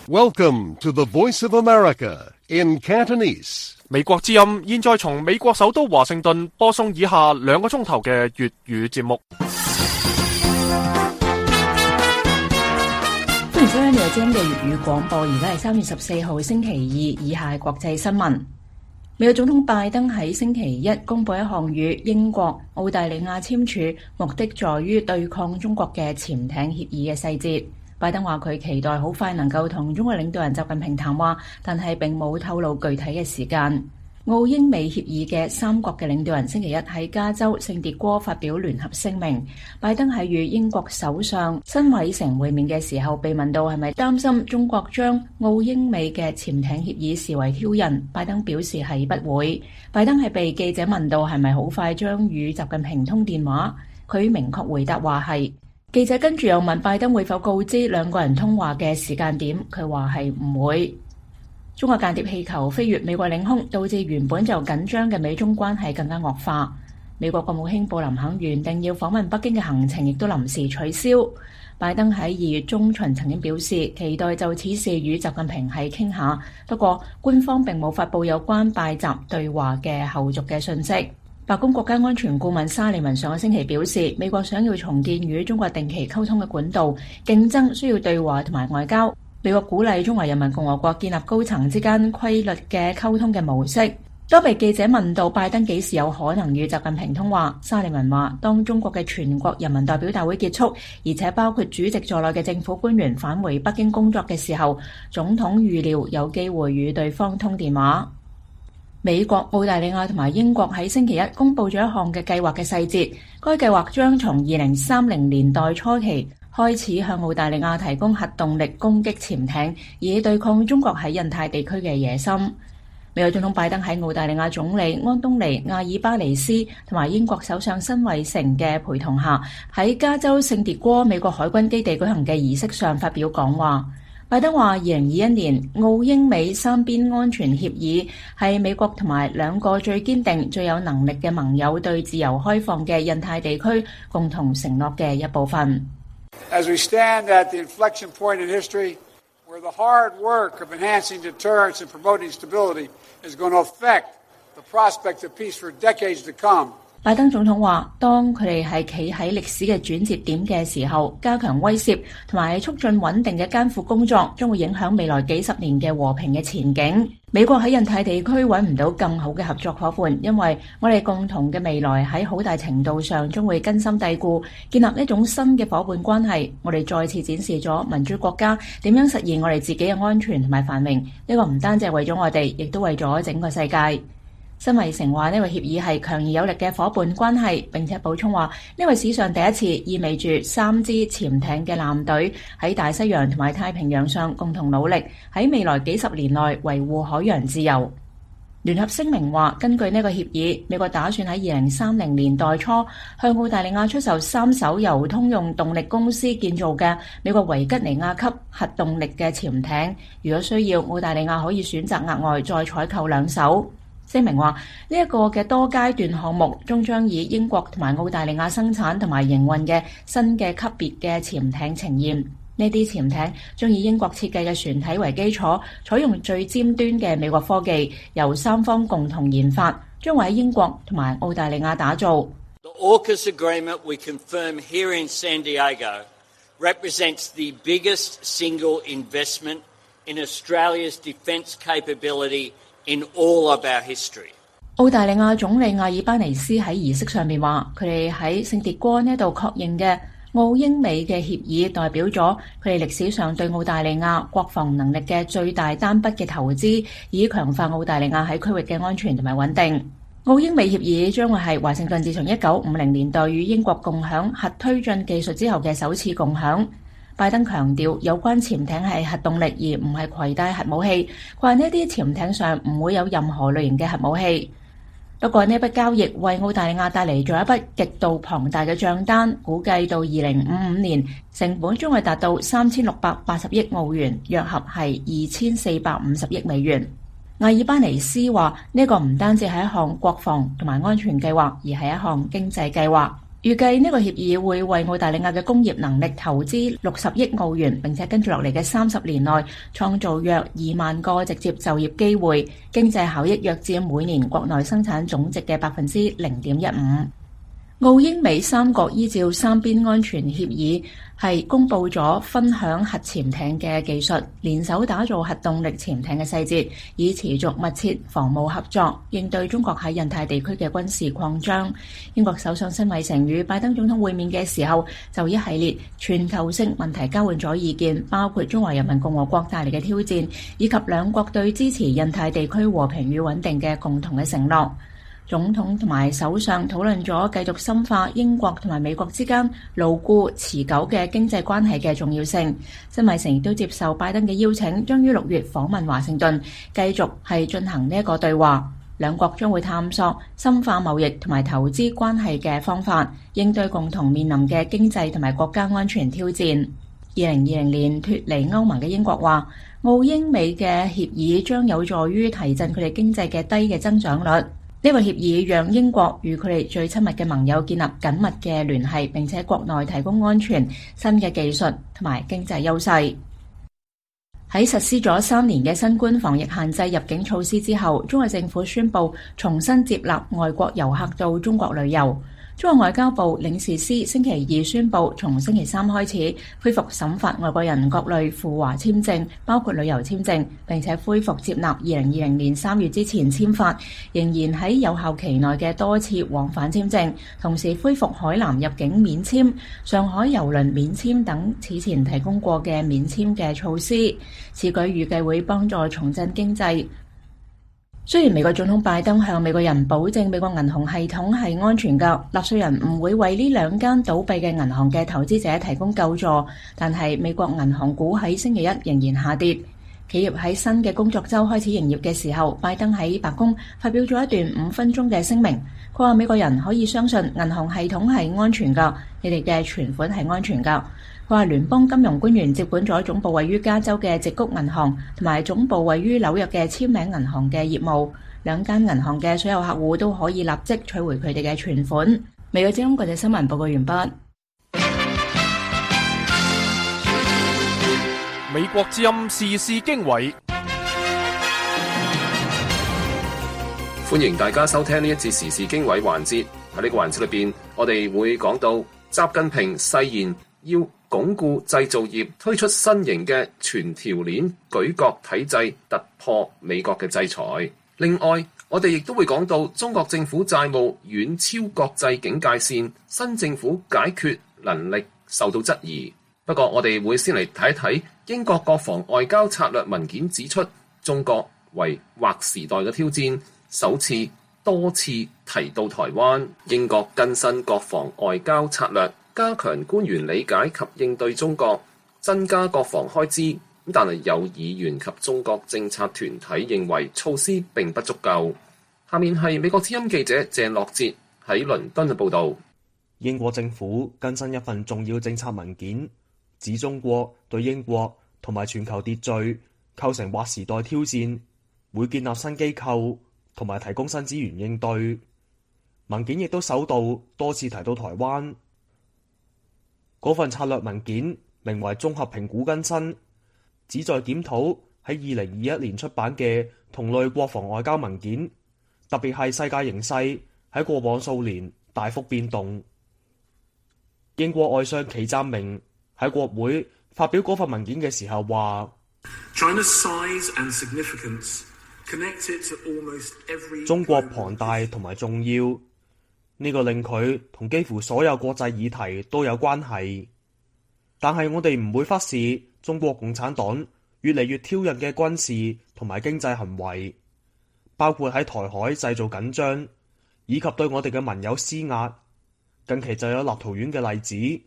Welcome to the Voice of America in Cantonese. 美國之音現在從美國首都華盛頓播送以下2個鐘頭嘅粵語節目。 歡迎收聽今日嘅粵語廣播，而家係3月14號星期二，以下係國際新聞。美國總統拜登喺星期一公布一項與英國、澳大利亞簽署，目的在於對抗中國嘅潛艇協議嘅細節。拜登話佢期待好快能夠同中國領導人習近平談話，但係並冇透露具體嘅時間。澳英美協議嘅3國嘅領導人星期一喺加州聖迭戈發表聯合聲明。拜登喺與英國首相辛偉誠會面嘅時候，被問到係咪擔心中國將澳英美嘅潛艇協議視為挑釁，拜登表示係不會。拜登係被記者問到係咪好快將與習近平通電話，佢明確回答話係。記者跟住又問拜登會否告知兩個人通話嘅時間點，佢話係唔會。中國間諜氣球飛越美國領空，導致原本就緊張嘅美中關係更加惡化。美國國務卿布林肯原定要訪問北京嘅行程亦都臨時取消。拜登喺2月中旬曾經表示期待就此事與習近平係傾下，不過官方並冇發佈有關拜習對話嘅後續嘅信息。白宮國家安全顧問沙利文上個星期表示，美國想要重建與中國定期溝通嘅管道，競爭需要對話同埋外交。美國鼓勵中華人民共和國建立高層之間規律嘅溝通嘅模式。當被記者問到拜登幾時有可能與習近平通話，沙利文話，當中國嘅全國人民代表大會結束，而且包括主席在內嘅政府官員返回北京工作嘅時候，總統預料有機會與對方通電話。美國、澳大利亞同埋英國喺星期一公布咗一項嘅計劃嘅細節，該計劃將從2030年代初期開始向澳大利亞提供核動力攻擊潛艇，以對抗中國喺印太地區嘅野心。美國總統拜登喺澳大利亞總理安東尼·阿爾巴尼斯同埋英國首相辛偉誠嘅陪同下，喺加州聖迭戈美國海軍基地舉行嘅儀式上發表講話。拜登話2021年澳英美三邊安全協議係美國同埋兩個最堅定、最有能力嘅盟友對自由開放嘅印太地區共同承諾嘅一部分。 As we stand at the inflection point in history, where the hard work of enhancing deterrence and promoting stability is going to affect the prospect of peace for decades to come. 拜登總統話，當佢哋係企喺歷史嘅轉折點嘅時候，加強威懾同埋促進穩定嘅艱苦工作，將會影響未來幾十年嘅和平嘅前景。美國喺印太地區揾唔到更好嘅合作夥伴，因為我哋共同嘅未來喺好大程度上將會根深蒂固，建立一種新嘅夥伴關係。我哋再次展示咗民主國家點樣實現我哋自己嘅安全同埋繁榮。呢個唔單止係為咗我哋，亦都為咗整個世界。辛偉誠話呢個協議係強而有力嘅夥伴關係，並且補充話呢個史上第一次意味住3支潛艇嘅艦隊喺大西洋同埋太平洋上共同努力，喺未來幾十年內維護海洋自由。聯合聲明話，根據呢個協議，美國打算喺2030年代初向澳大利亞出售3艘由通用動力公司建造嘅美國維吉尼亞級核動力嘅潛艇。如果需要，澳大利亞可以選擇額外再採購2艘。聲明話呢一個嘅多階段項目終將以英國同埋澳大利亞生產同埋營運嘅新嘅級別嘅潛艇呈現。呢啲潛艇將以英國設計嘅船體為基礎，採用最尖端嘅美國科技，由3方共同研發，將會喺英國同埋澳大利亞打造。 The AUKUS agreement we confirm here in San Diego represents the biggest single investment in Australia's defence capability in all of our history. 澳大利亞總理阿爾巴尼斯喺儀式上面話，佢哋喺聖迭戈呢度確認嘅澳英美嘅協議代表咗佢哋歷史上對澳大利亞國防能力嘅最大單筆嘅投資，以強化澳大利亞喺區域嘅安全同埋穩定。澳英美協議將會係華盛頓自從1950年代與英國共享核推進技術之後嘅首次共享。拜登強調有關潛艇係核動力而唔係攜帶核武器，佢話呢啲潛艇上唔會有任何類型嘅核武器。不過呢筆交易為澳大利亞帶嚟咗一筆極度龐大嘅帳單，估計到2055年成本將會達到3680億澳元，約合係2450億美元。阿爾巴尼斯話呢個唔單止係一項國防同埋安全計劃，而係一項經濟計劃。 預計呢個協議會為澳大利亞嘅工業能力投資60億澳元，並且跟住落嚟嘅30年內創造約2萬個直接就業機會，經濟效益約佔每年國內生產總值嘅0.15%。澳英美三國依照三邊安全協議係公布咗分享核潛艇嘅技術，聯手打造核動力潛艇嘅細節，以持續密切防務合作，應對中國喺印太地區嘅軍事擴張。英國首相辛偉誠與拜登總統會面嘅時候，就一系列全球性問題交換咗意見，包括中華人民共和國帶嚟嘅挑戰，以及兩國對支持印太地區和平與穩定嘅共同嘅承諾。總統同埋首相討論咗繼續深化英國同埋美國之間牢固持久嘅經濟關係嘅重要性。辛偉誠亦都接受拜登嘅邀請，將於6月訪問華盛頓，繼續係進行呢一個對話。兩國將會探索深化貿易同埋投資關係嘅方法，應對共同面臨嘅經濟同埋國家安全挑戰。2020年脫離歐盟嘅英國話，澳英美嘅協議將有助於提振佢哋經濟嘅低嘅增長率。呢個協議讓英國與佢哋最親密嘅盟友建立緊密嘅聯繫，並且國內提供安全、新嘅技術同埋經濟優勢。喺實施咗3年嘅新冠防疫限制入境措施之後，中國政府宣布重新接納外國遊客到中國旅遊。中國外交部領事司星期2宣布，從星期3開始恢復審發外國人各類赴華簽證，包括旅遊簽證，並且恢復接納2020年3月之前簽發仍然喺有效期內嘅多次往返簽證，同時恢復海南入境免簽、上海郵輪免簽等此前提供過嘅免簽嘅措施。此舉預計會幫助重振經濟。雖然美國總統拜登向美國人保證美國銀行系統係安全㗎，納稅人唔會為呢2間倒閉嘅銀行嘅投資者提供救助，但係美國銀行股喺星期一仍然下跌。企業喺新嘅工作週開始營業嘅時候，拜登喺白宮發表咗一段5分鐘嘅聲明，佢話美國人可以相信銀行系統係安全㗎，你哋嘅存款係安全㗎。佢話聯邦金融官員接管咗總部位於加州嘅矽谷銀行同埋總部位於紐約嘅簽名銀行嘅業務，2間銀行嘅所有客戶都可以立即取回佢哋嘅存款。美國之音國際新聞報告完畢。 美國之音時事經緯， 歡迎大家收聽呢一節時事經緯環節。喺呢個環節裏邊，我哋會講到習近平誓言要鞏固製造業，推出新型嘅全條鏈舉國體制，突破美國嘅制裁。另外，我哋亦都會講到中國政府債務遠超國際警戒線，新政府解決能力受到質疑。不過，我哋會先嚟睇一睇英國國防外交策略文件指出，中國為劃時代嘅挑戰，首次多次提到台灣。英國更新國防外交策略，加強官員理解及應對中國，增加國防開支。但係有議員及中國政策團體認為措施並不足夠。下面係美國之音記者鄭樂哲喺倫敦嘅報導。 英國政府更新一份重要政策文件，指中國對英國同埋全球秩序構成劃時代挑戰，會建立新機構同埋提供新資源應對。文件亦都首度多次提到台灣。嗰份策略文件名為綜合評估更新，旨在檢討喺2021年出版嘅同類國防外交文件，特別係世界形勢喺過往數年大幅變動。英國外相祁湛明喺國會發表嗰份文件嘅時候話，中國龐大同埋重要，呢個令佢同幾乎所有國際議題都有關係。但係我哋唔會忽視中國共產黨越嚟越挑釁嘅軍事同埋經濟行為，包括喺台海製造緊張，以及對我哋嘅盟友施壓。近期就有立陶宛嘅例子。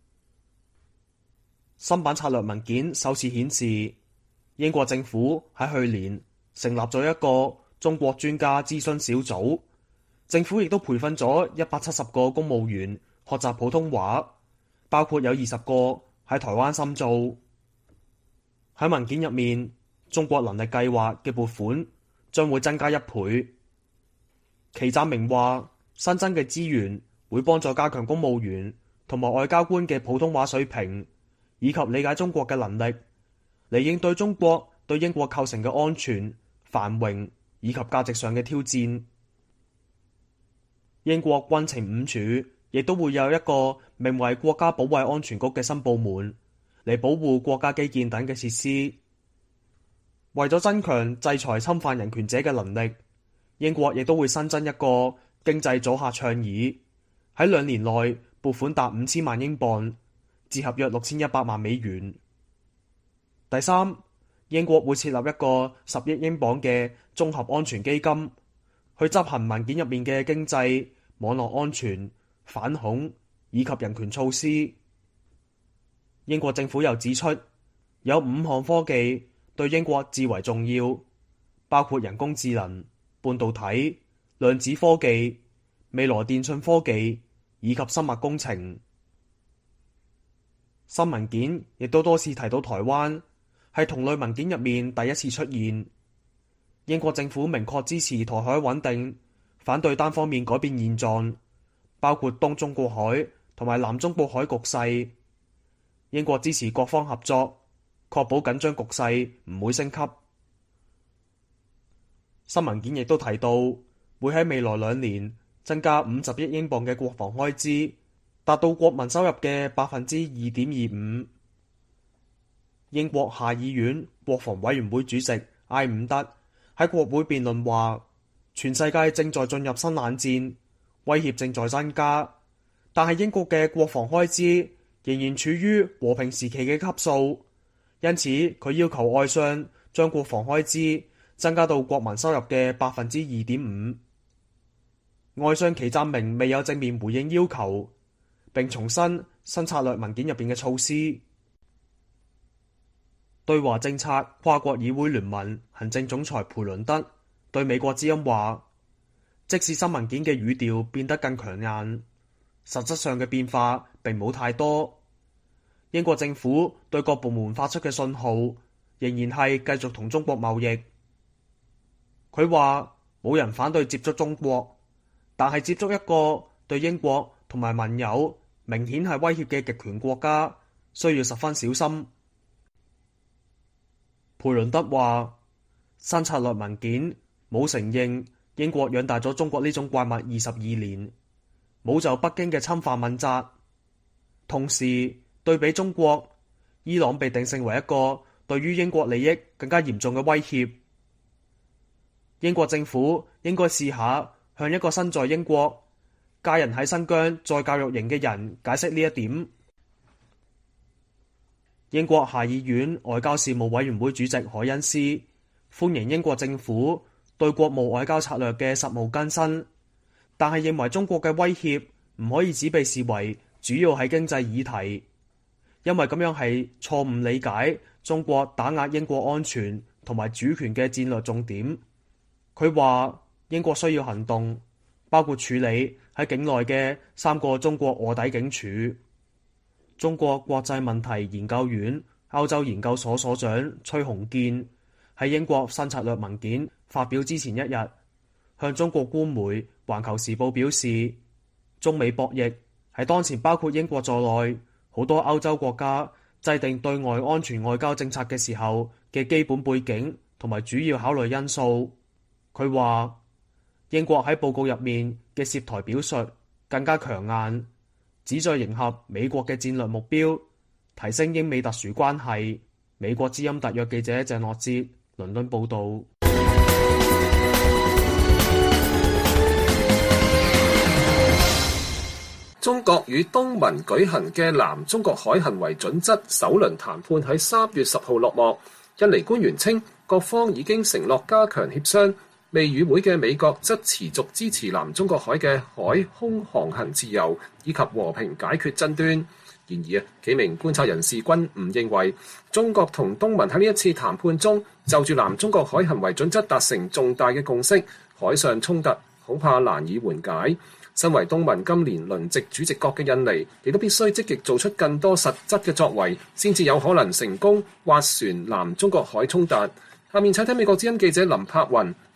新版策略文件首次顯示，英國政府喺去年成立咗一個中國專家諮詢小組，政府亦都培訓咗170個公務員學習普通話，包括有20個喺台灣深造。喺文件入面，中國能力計劃嘅撥款將會增加1倍。祁湛明話，新增嘅資源會幫助加強公務員同埋外交官嘅普通話水平，以及理解中國嘅能力，嚟應對中國對英國構成嘅安全、繁榮以及價值上嘅挑戰。英國軍情五處亦都會有一個名為國家保衛安全局嘅新部門，嚟保護國家基建等嘅設施。為咗增強制裁侵犯人權者嘅能力，英國亦都會新增一個經濟阻嚇倡議，喺2年內撥款達5000萬英鎊，折合約6100萬美元。第三，英國會設立一個10億英鎊嘅綜合安全基金，去執行文件入面嘅經濟、網絡安全、反恐以及人權措施。英國政府又指出，有5項科技對英國至為重要，包括人工智能、半導體、量子科技、未來電訊科技以及生物工程。新文件亦都多次提到台灣，係同類文件入面第一次出現。英國政府明確支持台海穩定，反對單方面改變現狀，包括東中國海同埋南中國海局勢。英國支持各方合作，確保緊張局勢唔會升級。新文件亦都提到，會喺未來2年增加50億英鎊嘅國防開支，達到國民收入嘅2.25%。英國下議院國防委員會主席艾伍德喺國會辯論話，全世界正在進入新冷戰，威脅正在增加，但係英國嘅國防開支仍然處於和平時期嘅級數，因此佢要求外相將國防開支增加到國民收入嘅2.5%。外相祁湛明未有正面回應要求，並重申新策略文件入邊嘅措施。對華政策跨國議會聯盟行政總裁培倫德對美國之音話，即使新文件嘅語調變得更強硬，實質上嘅變化並冇太多。英國政府對各部門發出嘅信號仍然係繼續同中國貿易。佢話冇人反對接觸中國，但係接觸一個對英國同埋盟友明顯係威脅嘅極權國家，需要十分小心。培倫德話，新策略文件冇承認英國養大咗中國呢種怪物22年，冇就北京嘅侵犯問責。同時對比中國，伊朗被定性為一個對於英國利益更加嚴重嘅威脅。英國政府應該試下向一個身在英國、家人喺新疆再教育營嘅人解釋呢一點。英國下議院外交事務委員會主席凱恩斯歡迎英國政府對國務外交策略嘅實務更新，但係認為中國嘅威脅唔可以只被視為主要係經濟議題，因為咁樣係錯誤理解中國打壓英國安全同埋主權嘅戰略重點。佢話英國需要行動，包括處理喺境內嘅3個中國臥底警署。中國國際問題研究院歐洲研究所所長崔洪建喺英國新策略文件發表之前一日，向中國官媒《環球時報》表示，中美博弈係當前包括英國在內好多歐洲國家制定對外安全外交政策嘅時候嘅基本背景同埋主要考慮因素。佢話英國喺報告入面嘅涉台表述更加強硬，旨在迎合美國嘅戰略目標，提升英美特殊關係。美國之音特約記者鄭樂哲倫敦報導。 中國與東盟舉行嘅南中國海行為準則首輪談判喺3月10號落幕。印尼官員稱，各方已經承諾加強協商。未與會嘅美國則持續支持南中國海嘅海空航行自由以及和平解決爭端。然而，幾名觀察人士均唔認為中國同東盟喺呢一次談判中就住南中國海行為準則達成重大嘅共識，海上衝突恐怕難以緩解。身為東盟今年輪值主席國嘅印尼，亦都必須積極做出更多實質嘅作為，先至有可能成功斡旋南中國海衝突。下面請睇美國之音記者林柏雲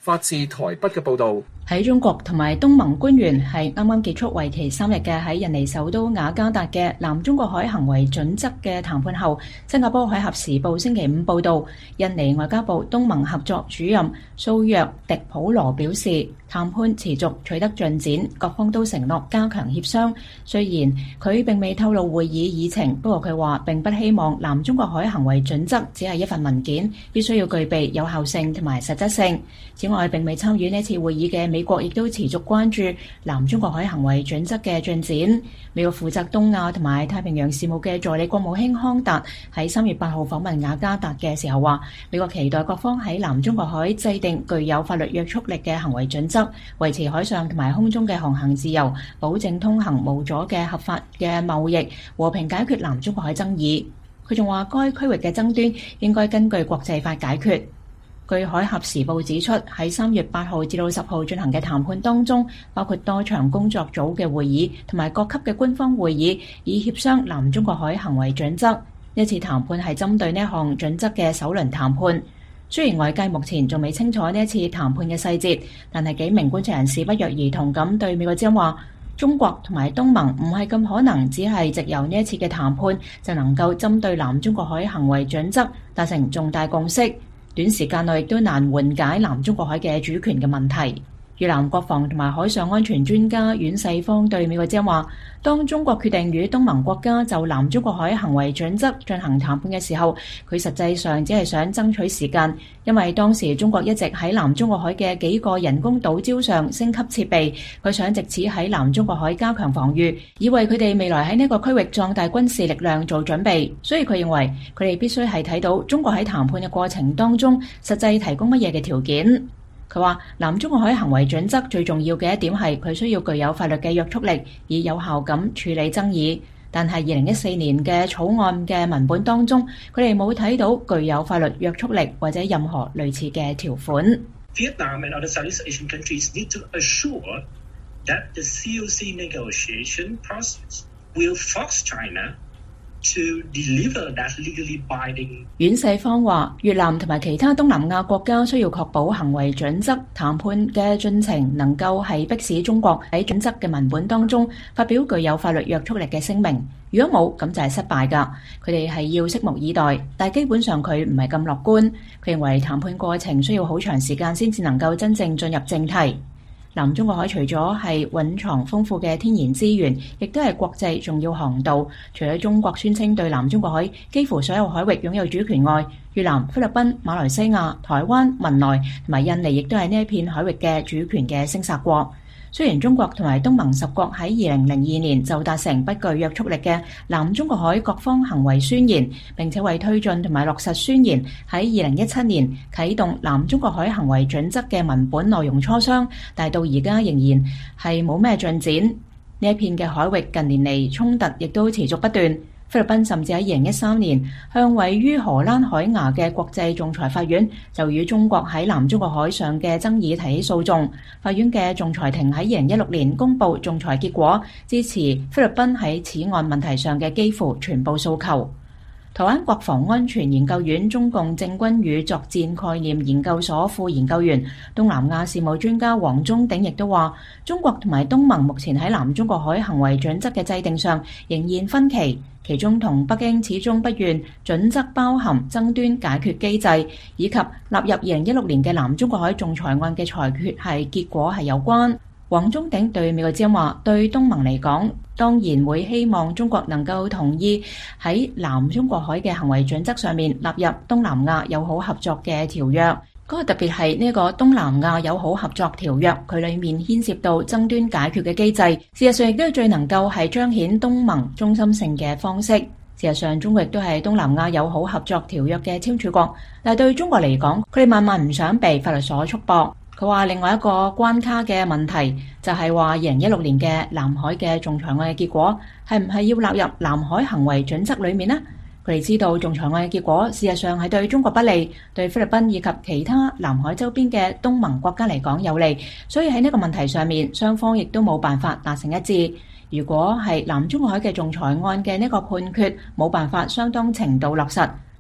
發自台北嘅報導。 喺中國同埋東盟官員係啱啱結束為期3日嘅喺印尼首都雅加達嘅南中國海行為準則嘅談判後，新加坡海峽時報星期五報導，印尼外交部東盟合作主任蘇約迪普羅表示，談判持續取得進展，各方都承諾加強協商。雖然佢並未透露會議議程，不過佢話並不希望南中國海行為準則只係一份文件，必須要具備有效性同埋實質性。此外，並未參與呢次會議嘅美國亦都持續關注南中國海行為準則嘅進展。美國負責東亞同埋太平洋事務嘅助理國務卿康達喺3月8號訪問雅加達嘅時候話，美國期待各方喺南中國海制定具有法律約束力嘅行為準則，維持海上同埋空中嘅航行自由，保證通行無阻嘅合法嘅貿易，和平解決南中國海爭議。佢仲話，該區域嘅爭端應該根據國際法解決。據海峽時報指出，喺3月8號至到10號進行嘅談判當中，包括多場工作組嘅會議同埋各級嘅官方會議，以協商南中國海行為準則。呢次談判係針對呢項準則嘅首輪談判。雖然外界目前仲未清楚呢次談判嘅細節，但係幾名觀察人士不約而同咁對美國之音話，中國同埋東盟唔係咁可能只係藉由呢一次嘅談判就能夠針對南中國海行為準則達成重大共識。短時間內亦都難緩解南中國海嘅主權嘅問題。越南國防同埋海上安全專家阮世芳對美國之音話，當中國決定與東盟國家就南中國海行為準則進行談判嘅時候，佢實際上只係想爭取時間，因為當時中國一直喺南中國海嘅幾個人工島礁上升級設備，佢想藉此喺南中國海加強防禦，以為佢哋未來喺呢個區域壯大軍事力量做準備。所以佢認為佢哋必須係睇到中國喺談判嘅過程當中實際提供乜嘢嘅條件。佢話南中國海行為準則最重要嘅一點係佢需要具有法律嘅約束力，以有效咁處理爭議。但係2014年嘅草案嘅文本當中，佢哋冇睇到具有法律約束力或者任何類似嘅條款。 Vietnam and other Southeast Asian countries need to assure that the COC negotiation process will force China to deliver that legally binding。 阮世芳話，越南同埋其他東南亞國家需要確保行為準則談判嘅進程能夠係迫使中國喺準則嘅文本當中發表具有法律約束力嘅聲明。如果冇，咁就係失敗㗎。佢哋係要拭目以待，但基本上佢唔係咁樂觀。佢認為談判過程需要好長時間先至能夠真正進入正題。南中國海除咗係蘊藏豐富嘅天然資源，亦都係國際重要航道。除咗中國宣稱對南中國海幾乎所有海域擁有主權外，越南、菲律賓、馬來西亞、台灣、文萊同埋印尼亦都係呢一片海域嘅主權嘅聲索國。雖然中國同埋東盟10國喺2002年就達成不具約束力嘅南中國海各方行為宣言，並且為推進同埋落實宣言，喺2017年啟動南中國海行為準則嘅文本內容磋商，但係到而家仍然係冇咩進展。呢一片嘅海域近年嚟衝突亦都持續不斷。菲律賓甚至喺2013年向位於荷蘭海牙嘅國際仲裁法院就與中國喺南中國海上嘅爭議提起訴訟。法院嘅仲裁庭喺2016年公布仲裁結果，支持菲律賓喺此案問題上嘅幾乎全部訴求。台灣國防安全研究院中共政軍與作戰概念研究所副研究員、東南亞事務專家黃忠鼎亦都話，中國同埋東盟目前喺南中國海行為準則嘅制定上仍然分歧，其中同北京始終不願準則包含爭端解決機制，以及納入2016年嘅南中國海仲裁案嘅裁決係結果係有關。黃忠鼎對美國之音話，對東盟嚟講，當然會希望中國能夠同意喺南中國海嘅行為準則上面納入東南亞友好合作嘅條約。嗰個特別係呢個東南亞友好合作條約，佢裡面牽涉到爭端解決嘅機制，事實上亦都係最能夠係彰顯東盟中心性嘅方式。事實上，中國亦都係東南亞友好合作條約嘅簽署國，但係對中國嚟講，佢哋萬萬唔想被法律所束縛。佢話另外一個關卡嘅問題就係話2016年嘅南海嘅仲裁案嘅結果係唔係要納入南海行為準則裡面呢？佢哋知道仲裁案嘅結果事實上係對中國不利，對菲律賓以及其他南海周邊嘅東盟國家嚟講有利，所以喺呢個問題上面，雙方亦都冇辦法達成一致。如果係南中國海嘅仲裁案嘅呢個判決冇辦法相當程度落實，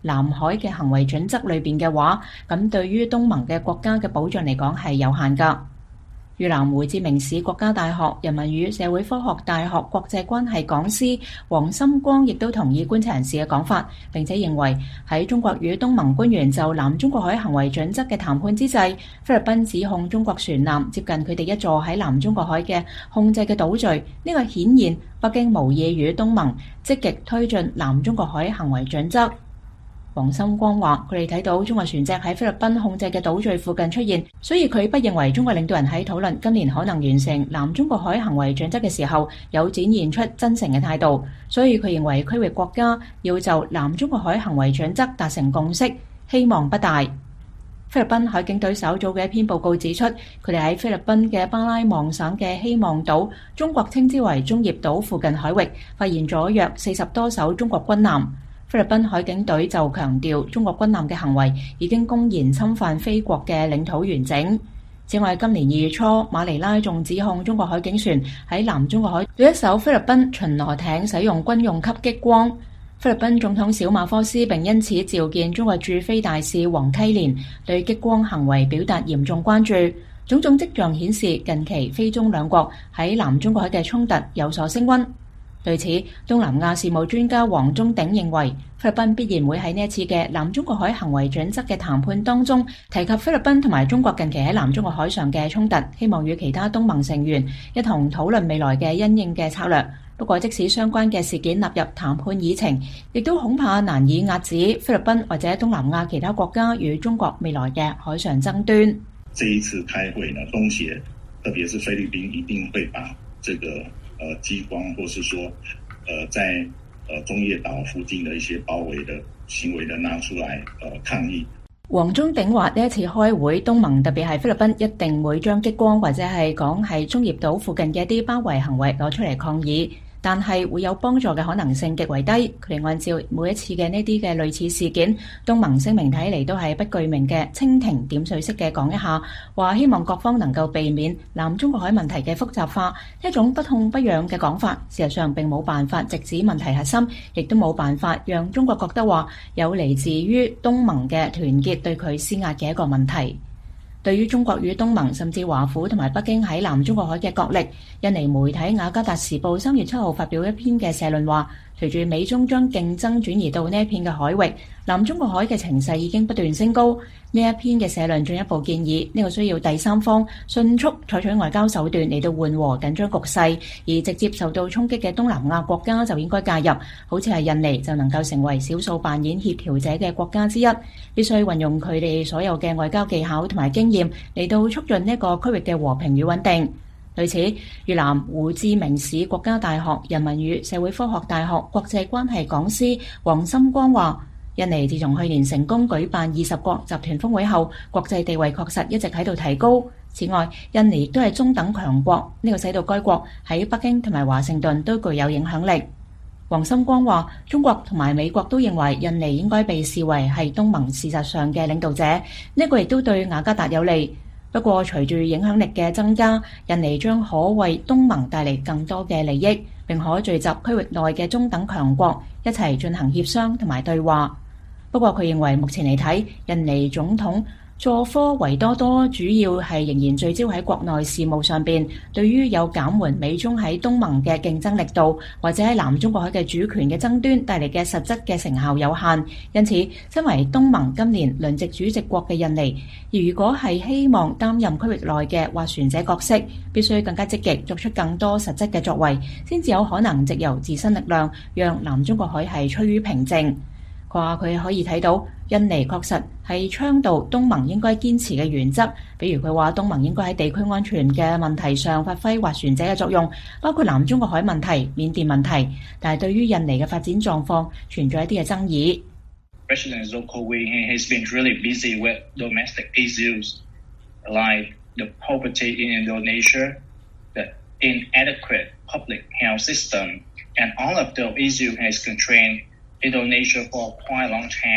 南海嘅行為準則裏邊嘅話，咁對於東盟嘅國家嘅保障嚟講係有限㗎。越南胡志明市國家大學人民與社會科學大學國際關係講師黃心光亦都同意觀察人士嘅講法，並且認為喺中國與東盟官員就南中國海行為準則嘅談判之際，菲律賓指控中國船艦接近佢哋一座喺南中國海嘅控制嘅島嶼，呢個顯現北京無意與東盟積極推進南中國海行為準則。黃心光話：佢哋睇到中國船隻喺菲律賓控制嘅島嶼附近出現，所以佢不認為中國領導人喺討論今年可能完成南中國海行為準則嘅時候，有展現出真誠嘅態度。所以佢認為區域國家要就南中國海行為準則達成共識，希望不大。菲律賓海警隊稍早嘅一篇報告指出，佢哋喺菲律賓嘅巴拉望省嘅希望島，中國稱之為中業島附近海域，發現咗約40多艘中國軍艦。菲律賓海警隊就強調，中國軍艦嘅行為已經公然侵犯菲國嘅領土完整。此外，今年2月初，馬尼拉仲指控中國海警船喺南中國海對一艘菲律賓巡邏艇使用軍用級激光。菲律賓總統小馬科斯並因此召見中國駐菲大使黃溪連，對激光行為表達嚴重關注。種種跡象顯示，近期菲中兩國喺南中國海嘅衝突有所升溫。對此，東南亞事務專家黃忠鼎認為，菲律賓必然會喺呢一次嘅南中國海行為準則嘅談判當中提及菲律賓同埋中國近期喺南中國海上嘅衝突，希望與其他東盟成員一同討論未來嘅因應嘅策略。不過，即使相關嘅事件納入談判議程，亦都恐怕難以遏止菲律賓或者東南亞其他國家與中國未來嘅海上爭端。 這一次開會呢，東協特別是菲律賓一定會把這個激光，或是說在中業島附近的一些包圍的行為呢，拿出來抗議。 黃忠鼎話：呢一次開會，東盟特別係菲律賓一定會將激光或者係講係中業島附近嘅一啲包圍行為攞出嚟抗議。但係會有幫助嘅可能性極為低。佢哋按照每一次嘅呢啲嘅類似事件，東盟聲明睇嚟都係不具名嘅蜻蜓點水式嘅講一下，話希望各方能夠避免南中國海問題嘅複雜化。一種不痛不癢嘅講法，事實上並冇辦法直指問題核心，亦都冇辦法讓中國覺得話有嚟自於東盟嘅團結對佢施壓嘅一個問題。對於中國與東盟甚至華府同埋北京喺南中國海嘅角力，印尼媒體雅加達時報3月7號發表一篇嘅社論話，隨住美中將競爭轉移到呢一片嘅海域，南中國海嘅情勢已經不斷升高。呢一篇嘅社論進一步建議，呢個需要第三方迅速採取外交手段嚟到緩和緊張局勢，而直接受到衝擊嘅東南亞國家就應該介入，好似係印尼就能夠成為少數扮演協調者嘅國家之一，必須運用佢哋所有嘅外交技巧同埋經驗嚟到促進呢個區域嘅和平與穩定。對此，越南胡志明市國家大學人民與社會科學大學國際關係講師黃心光話：印尼自從去年成功舉辦20國集團峰會後，國際地位確實一直喺度提高。此外，印尼亦都係中等強國，呢個使到該國喺北京同埋華盛頓都具有影響力。黃心光話：中國同埋美國都認為印尼應該被視為係東盟事實上嘅領導者，呢個亦都對雅加達有利。不過，隨住影響力嘅增加，印尼將可為東盟帶嚟更多嘅利益，並可聚集區域內嘅中等強國一齊進行協商同埋對話。不過，佢認為目前嚟睇，印尼總統佐科維多多主要係仍然聚焦喺國內事務上邊，對於有減緩美中喺東盟嘅競爭力度，或者喺南中國海嘅主權嘅爭端帶嚟嘅實質嘅成效有限。因此，身為東盟今年輪值主席國嘅印尼，如果係希望擔任區域內嘅斡旋者角色，必須更加積極作出更多實質嘅作為，先至有可能藉由自身力量，讓南中國海係趨於平靜。佢話佢可以睇到印尼確實係倡導東盟應該堅持嘅原則，比如佢話東盟應該喺地區安全嘅問題上發揮斡旋者嘅作用，包括南中國海問題、緬甸問題，但係對於印尼嘅發展狀況存在一啲嘅爭議。 President Jokowi has been really busy with domestic issues like the poverty in Indonesia, the inadequate public health system, and all of those issues has constrained Indonesia for quite a long time.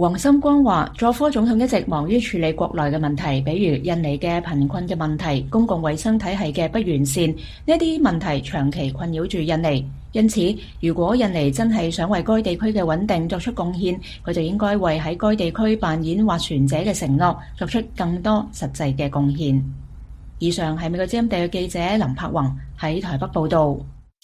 黃心光話，佐科總統一直忙於處理國內嘅問題，比如印尼嘅貧困嘅問題、公共衛生體系嘅不完善，呢啲問題長期困擾住印尼。因此，如果印尼真係想為該地區嘅穩定作出貢獻，佢就應該為喺該地區扮演斡旋者嘅承諾作出更多實際嘅貢獻。以上係美國之音地嘅記者林柏宏喺台北報導。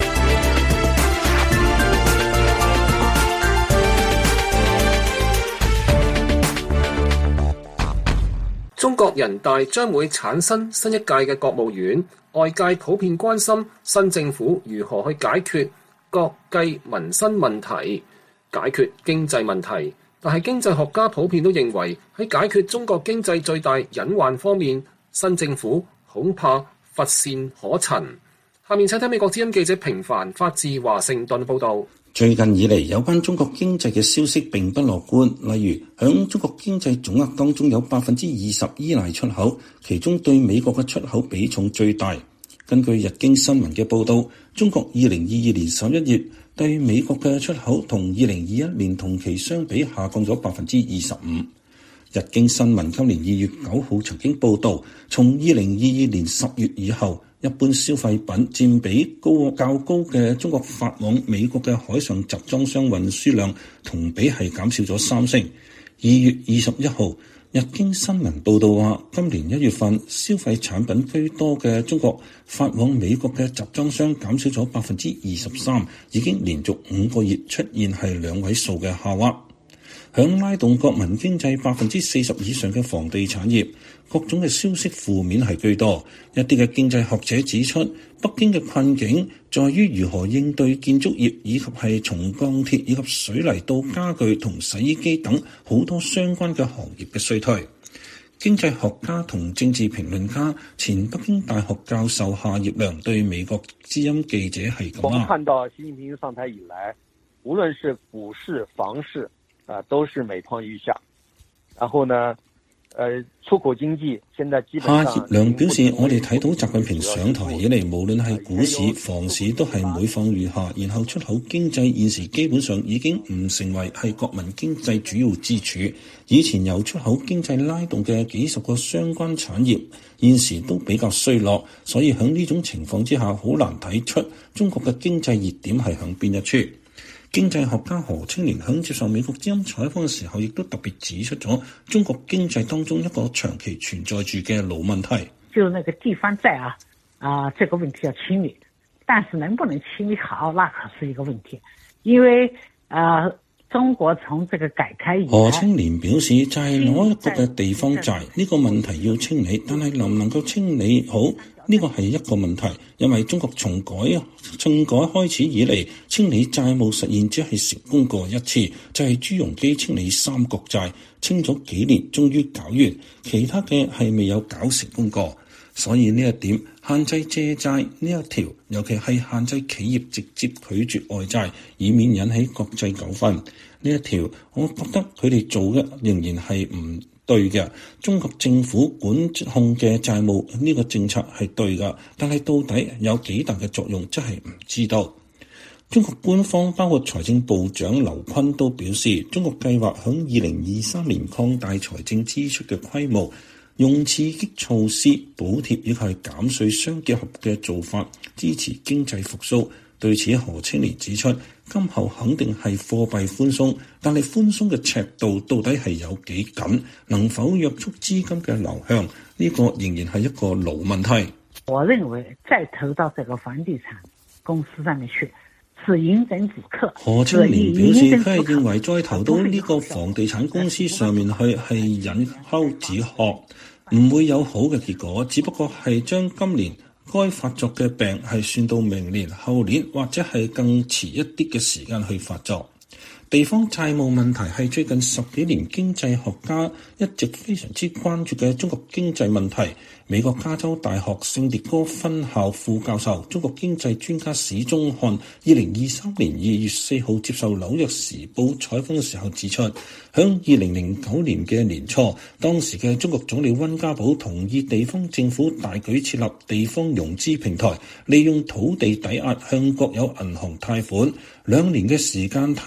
中國人大將會產生新一屆嘅國務院，外界普遍關心新政府如何去解決國計民生問題、解決經濟問題。但係經濟學家普遍都認為喺解決中國經濟最大隱患方面，新政府恐怕乏善可陳。下面請睇美國之音記者平凡發自華盛頓報導。 最近以嚟，有關中國經濟嘅消息並不樂觀。例如，響中國經濟總額當中有20%依賴出口，其中對美國嘅出口比重最大。根據日經新聞嘅報導，中國2022年11月對美國嘅出口同2021年同期相比下降咗25%。日經新聞今年2月9號曾經報導，從2022年10月以後，一般消費品佔比較高嘅中國發往美國嘅海上集裝箱運輸量同比係減少咗3成。2月21號，日經新聞報導話，今年1月份消費產品居多嘅中國發往美國嘅集裝箱減少咗23%，已經連續5個月出現係2位數嘅下滑。響拉動國民經濟40%以上嘅房地產業，各種嘅消息負面係居多。一啲嘅經濟學者指出，北京嘅困境在於如何應對建築業以及係從鋼鐵以及水泥到家具同洗衣機等好多相關嘅行業嘅衰退。經濟學家同政治評論家前北京大學教授夏業良對美國之音記者係咁話： 看到習近平上台以來，無論是股市、房市，都是每況愈下。然後呢，出口經濟現在基本上。 夏業良表示，我哋睇到習近平上台以嚟，無論係股市、房市都係每況愈下，然後出口經濟現時基本上已經唔成為係國民經濟主要支柱。以前由出口經濟拉動嘅幾十個相關產業，現時都比較衰落，所以喺呢種情況之下，好難睇出中國嘅經濟熱點係響邊一處。經濟學家何青年喺接受美國之音採訪嘅時候，亦都特別指出咗中國經濟當中一個長期存在住嘅老問題， 就那個地方債這個問題要清理，但是能不能清理好，那可是一個問題，因為中國從這個改革以來， 何青年表示就係攞一個嘅地方債呢個問題要清理，但係能唔能夠清理好呢個係一個問題，因為中國從政改開始以嚟，清理債務實現只係成功過一次，就係朱鎔基清理三國債，清咗幾年終於搞完，其他嘅係未有搞成功過。所以呢一點限制借債呢一條，尤其係限制企業直接拒絕外債，以免引起國際糾紛呢一條，我覺得佢哋做嘅仍然係唔對嘅。中國政府管控嘅債務呢個政策係對㗎，但係到底有幾大嘅作用，真係唔知道。中國官方包括財政部長劉昆都表示，中國計劃喺2023年擴大財政支出嘅規模，用刺激措施、補貼以及係減稅相結合嘅做法，支持經濟復甦。對此，何青年指出，今後肯定係貨幣寬鬆，但係寬鬆嘅尺度到底係有幾緊，能否約束資金嘅流向，呢個仍然係一個老問題。 我認為再投到這個房地產公司上面去，是飲鴆止渴。 何青年表示，佢係認為再投到呢個房地產公司上面去係飲鴆止渴，唔會有好嘅結果，只不過係將今年該發作嘅病係算到明年、後年或者係更遲一啲嘅時間去發作。地方債務問題係最近10幾年經濟學家一直非常之關注嘅中國經濟問題。美國加州大學聖迭戈分校副教授、中國經濟專家史宗漢2023年2月4號接受紐約時報採訪嘅時候指出，響2009年嘅年初，當時嘅中國總理溫家寶同意地方政府大舉設立地方融資平台，利用土地抵押向國有銀行貸款，2年嘅時間貸出嘅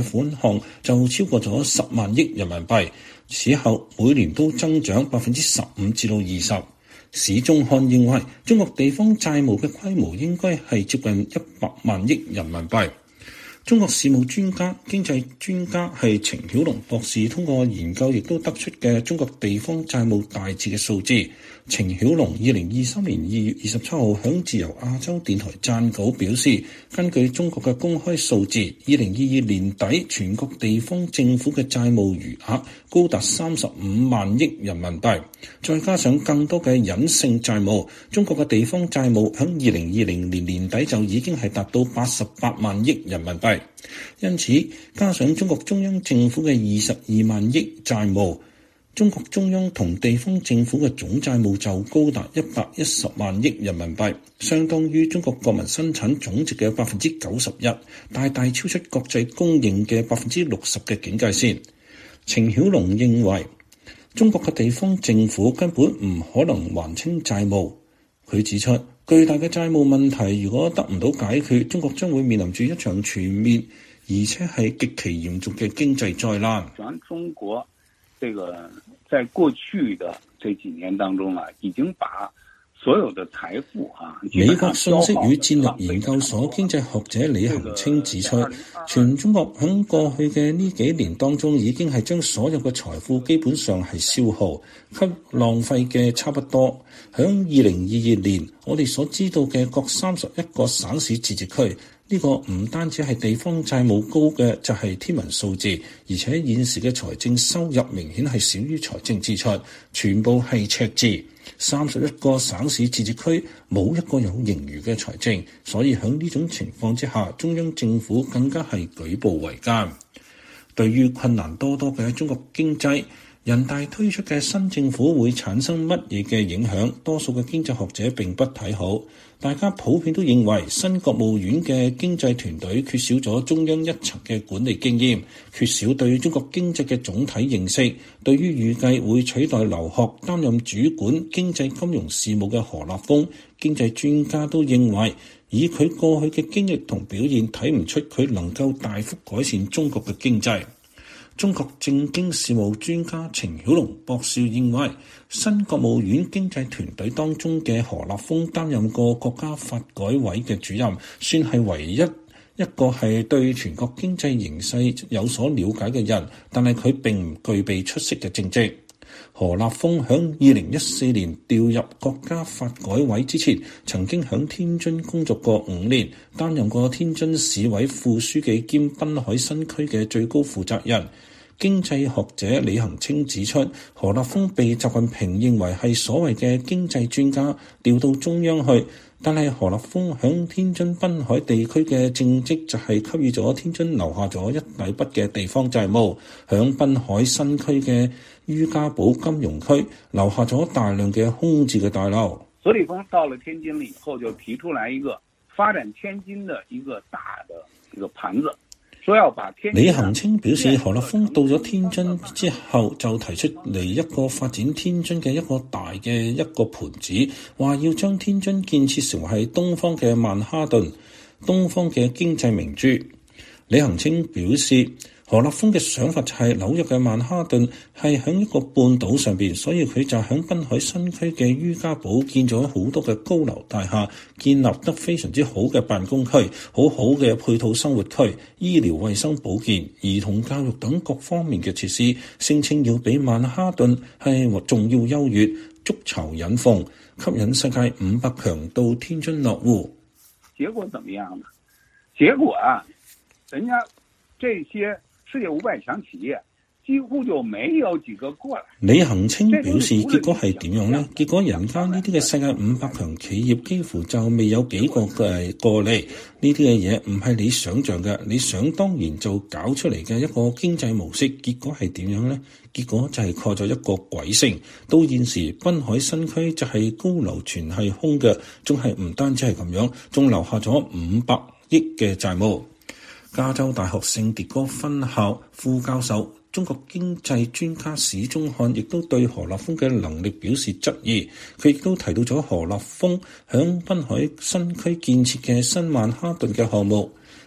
嘅款項就超過咗10萬億人民幣，此後每年都增長15%至20%。史中漢認為，中國地方債務嘅規模應該係接近100萬億人民幣。中國事務專家、經濟專家係程曉龍博士通過研究亦都得出嘅中國地方債務大致嘅數字。程曉龍2023年2月27號響自由亞洲電台撰稿表示，根據中國嘅公開數字，2022年底全國地方政府嘅債務餘額高達35萬億人民幣，再加上更多嘅隱性債務，中國嘅地方債務響2020年年底就已經係達到88萬億人民幣。因此，加上中國中央政府嘅22萬億債務，中國中央同地方政府嘅總債務就高達110萬億人民幣，相當於中國國民生產總值嘅91%，大大超出國際公認嘅60%嘅警戒線。程曉龍認為，中國嘅地方政府根本唔可能還清債務。佢指出，巨大嘅債務問題如果得唔到解決，中國將會面臨住一場全面而且係極其嚴重嘅經濟災難。 中國這個在過去的這幾年當中啊，已經把所有的財富美國信息與戰略研究所經濟學者李恒清指出，全中國喺過去嘅呢幾年當中，已經係將所有嘅財富基本上係消耗、給浪費嘅差不多。喺2022年，我哋所知道嘅各31個省市自治區，呢個唔單止係地方債務高嘅，就係天文數字，而且現時嘅財政收入明顯係少於財政支出，全部係赤字。31個省市自治區冇一個有盈餘嘅財政，所以喺呢種情況之下，中央政府更加係舉步維艱。對於困難多多嘅中國經濟，人大推出嘅新政府會產生乜嘢嘅影響？多數嘅經濟學者並不睇好，大家普遍都認為新國務院嘅經濟團隊缺少咗中央一層嘅管理經驗，缺少對中國經濟嘅總體認識。對於預計會取代劉鶴擔任主管經濟金融事務嘅何立峰，經濟專家都認為，以佢過去嘅經歷同表現，睇唔出佢能夠大幅改善中國嘅經濟。中國政經事務專家程曉龍博士認為，新國務院經濟團隊當中嘅何立峰擔任過國家發改委嘅主任，算係唯一一個係對全國經濟形勢有所了解嘅人，但係佢並唔具備出色嘅政績。何立峰響2014年調入國家發改委之前，曾經響天津工作過5年，擔任過天津市委副書記兼濱海新區嘅最高負責人。經濟學者李恒清指出，何立峰被習近平認為係所謂嘅經濟專家，調到中央去，但係何立峰響天津濱海地區嘅政績就係給予咗天津留下咗一大筆嘅地方債務，響濱海新區嘅于家堡金融區留下咗大量嘅空置嘅大樓。 何立峰到了天津了以後，就提出來一個發展天津的一個大的一個盤子。李恒清表示，何立峰到咗天津之後，就提出嚟一個發展天津嘅一個大嘅一個盤子，話要將天津建設成為係東方嘅曼哈頓，東方嘅經濟明珠。李恒清表示，何立峰嘅想法就係紐約嘅曼哈頓係喺一個半島上邊，所以佢就喺濱海新區嘅于家堡建咗好多嘅高樓大廈，建立得非常之好嘅辦公區，好好嘅配套生活區、醫療衛生保健、兒童教育等各方面嘅設施，聲稱要比曼哈頓係仲要優越，築巢引鳳，吸引世界500強到天津落戶。結果怎麼樣呢？結果啊，人家這些世界500強企業幾乎就沒有幾個過來。李恒清表示，結果係點樣呢？結果人家呢啲嘅世界500強企業幾乎就未有幾個嘅過嚟。呢啲嘅嘢唔係你想象嘅，你想當然就搞出嚟嘅一個經濟模式。結果係點樣呢？結果就係蓋咗一個鬼城。到現時濱海新區就係高樓全係空嘅，仲係唔單止係咁樣，仲留下咗500億嘅債務。加州大學聖迭戈分校副教授、中國經濟專家史中漢亦都對何立峰嘅能力表示質疑。佢亦都提到咗何立峰響濱海新區建設嘅新曼哈頓嘅項目。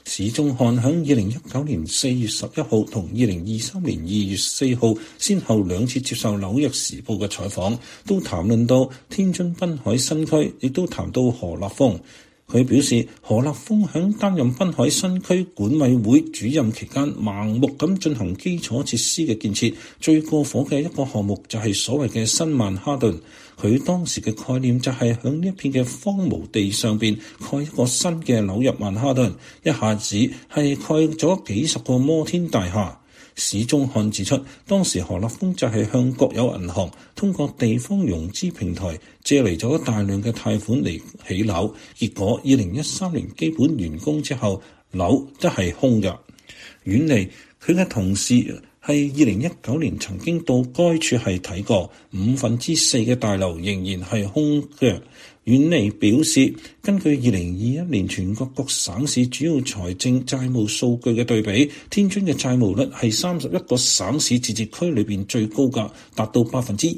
史宗漢喺2019年4月11號同2023年2月4號先後兩次接受紐約時報嘅採訪，都談論到天津濱海新區，亦都談到何立峰。佢表示，何立峰喺擔任濱海新區管委會主任期間，盲目咁進行基礎設施嘅建設，最過火嘅一個項目就係所謂嘅新曼哈頓。佢當時嘅概念就係喺呢一片嘅荒蕪地上邊蓋一個新嘅紐約曼哈頓，一下子係蓋咗幾十個摩天大廈。史宗漢指出，當時何立峰就係向國有銀行通過地方融資平台借嚟咗大量嘅貸款嚟起樓，結果2013年基本完工之後，樓都係空嘅。遠嚟佢嘅同事係2019年曾經到該處係睇過4/5嘅大樓仍然係空嘅。遠嚟表示，根據2021年全國各省市主要財政債務數據嘅對比，天津嘅債務率係31個省市自治區裏邊最高㗎，達到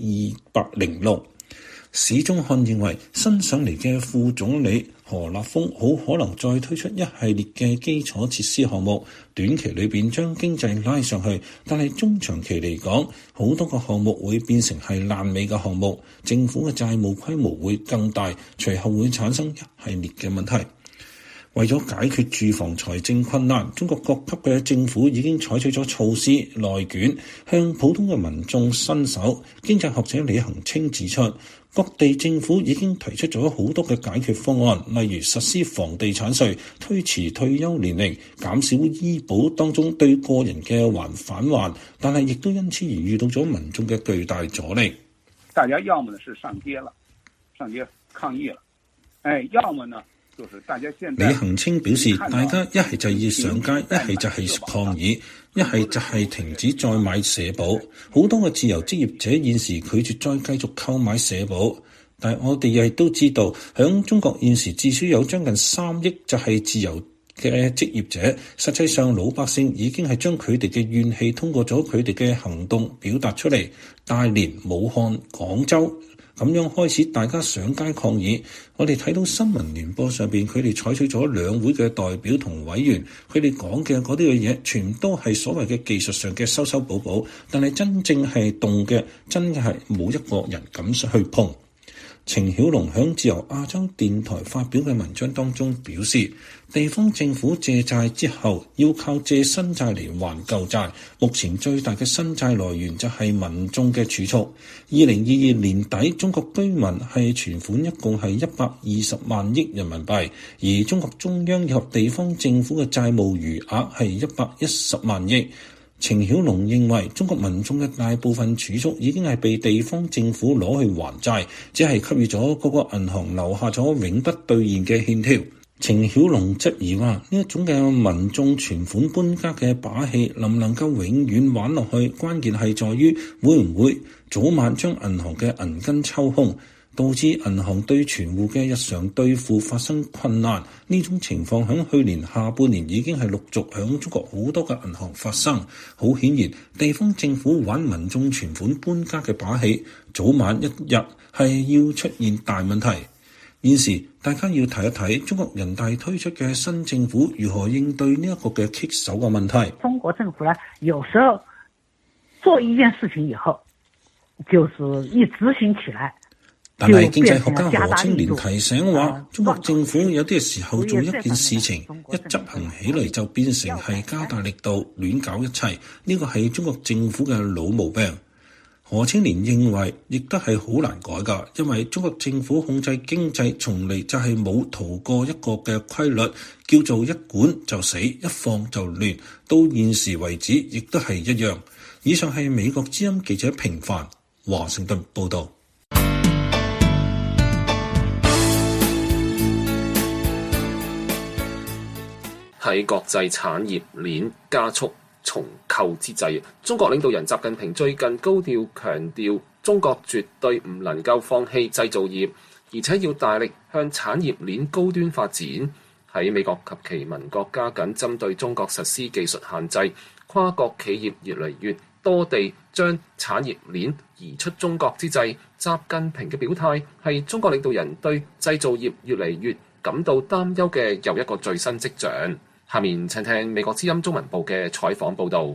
206%。史宗漢認為，新上嚟嘅副總理何立峰好可能再推出一系列嘅基礎設施項目，短期裏邊將經濟拉上去，但係中長期嚟講，好多個項目會變成係爛尾嘅項目，政府嘅債務規模會更大，隨後會產生一系列嘅問題。為咗解決住房財政困難，中國各級嘅政府已經採取咗措施內卷，向普通嘅民眾伸手。經濟學者李恒清指出，各地政府已經提出咗好多嘅解決方案，例如實施房地產稅、推遲退休年齡、減少醫保當中對個人嘅返還，但係亦都因此而遇到咗民眾嘅巨大阻力。 大家要麼呢是上街抗議了，要麼呢就是大家現在。 李恒清表示，大家一係就要上街，一係就係抗議，一係就係停止再買社保。好多嘅自由職業者現時拒絕再繼續購買社保，但係我哋亦都知道，響中國現時至少有將近3億就係自由嘅職業者。實際上，老百姓已經係將佢哋嘅怨氣通過咗佢哋嘅行動表達出嚟。大連、武漢、廣州咁樣開始大家上街抗議。我哋睇到新聞聯播上邊，佢哋採取咗兩會嘅代表同委員，佢哋講嘅嗰啲嘅嘢，全都係所謂嘅技術上嘅修修補補，但係真正係動嘅，真嘅係冇一個人敢去碰。程曉龍響自由亞洲電台發表嘅文章當中表示，地方政府借債之後要靠借新債嚟還舊債，目前最大嘅新債來源就係民眾嘅儲蓄。2022年底，中國居民係存款一共係120萬億人民幣，而中國中央以及地方政府嘅債務餘額係110萬億。程曉龍認為，中國民眾嘅大部分儲蓄已經係被地方政府攞去還債，只係給予咗各個銀行留下咗永不兌現嘅欠條。程曉龍質疑話，呢一種嘅民眾存款搬家嘅把戲能唔能夠永遠玩落去，關鍵係在於會唔會早晚將銀行嘅銀根抽空，導致銀行對存戶嘅日常兌付發生困難。呢種情況喺去年下半年已經係陸續響中國好多嘅銀行發生。好顯然，地方政府玩民眾存款搬家嘅把戲，早晚一日係要出現大問題。現時大家要睇一睇中國人大推出嘅新政府如何應對呢一個嘅棘手嘅問題。 中國政府呢，有時候做一件事情以後，就是一執行起來。 但係經濟學家何青蓮提醒話，中國政府有啲時候做一件事情，一執行起嚟就變成係加大力度亂搞一切，呢個係中國政府嘅老毛病。何青蓮認為，亦都係好難改㗎，因為中國政府控制經濟從嚟就係冇逃過一個嘅規律，叫做一管就死，一放就亂。到現時為止，亦都係一樣。以上係美國之音記者平凡華盛頓報導。 喺國際產業鏈加速重構之際，中國領導人習近平最近高調強調，中國絕對唔能夠放棄製造業，而且要大力向產業鏈高端發展。喺美國及其盟國加緊針對中國實施技術限制，跨國企業越嚟越多地將產業鏈移出中國之際，習近平嘅表態係中國領導人對製造業越嚟越感到擔憂嘅又一個最新跡象。 下面請聽美國之音中文部嘅採訪報導。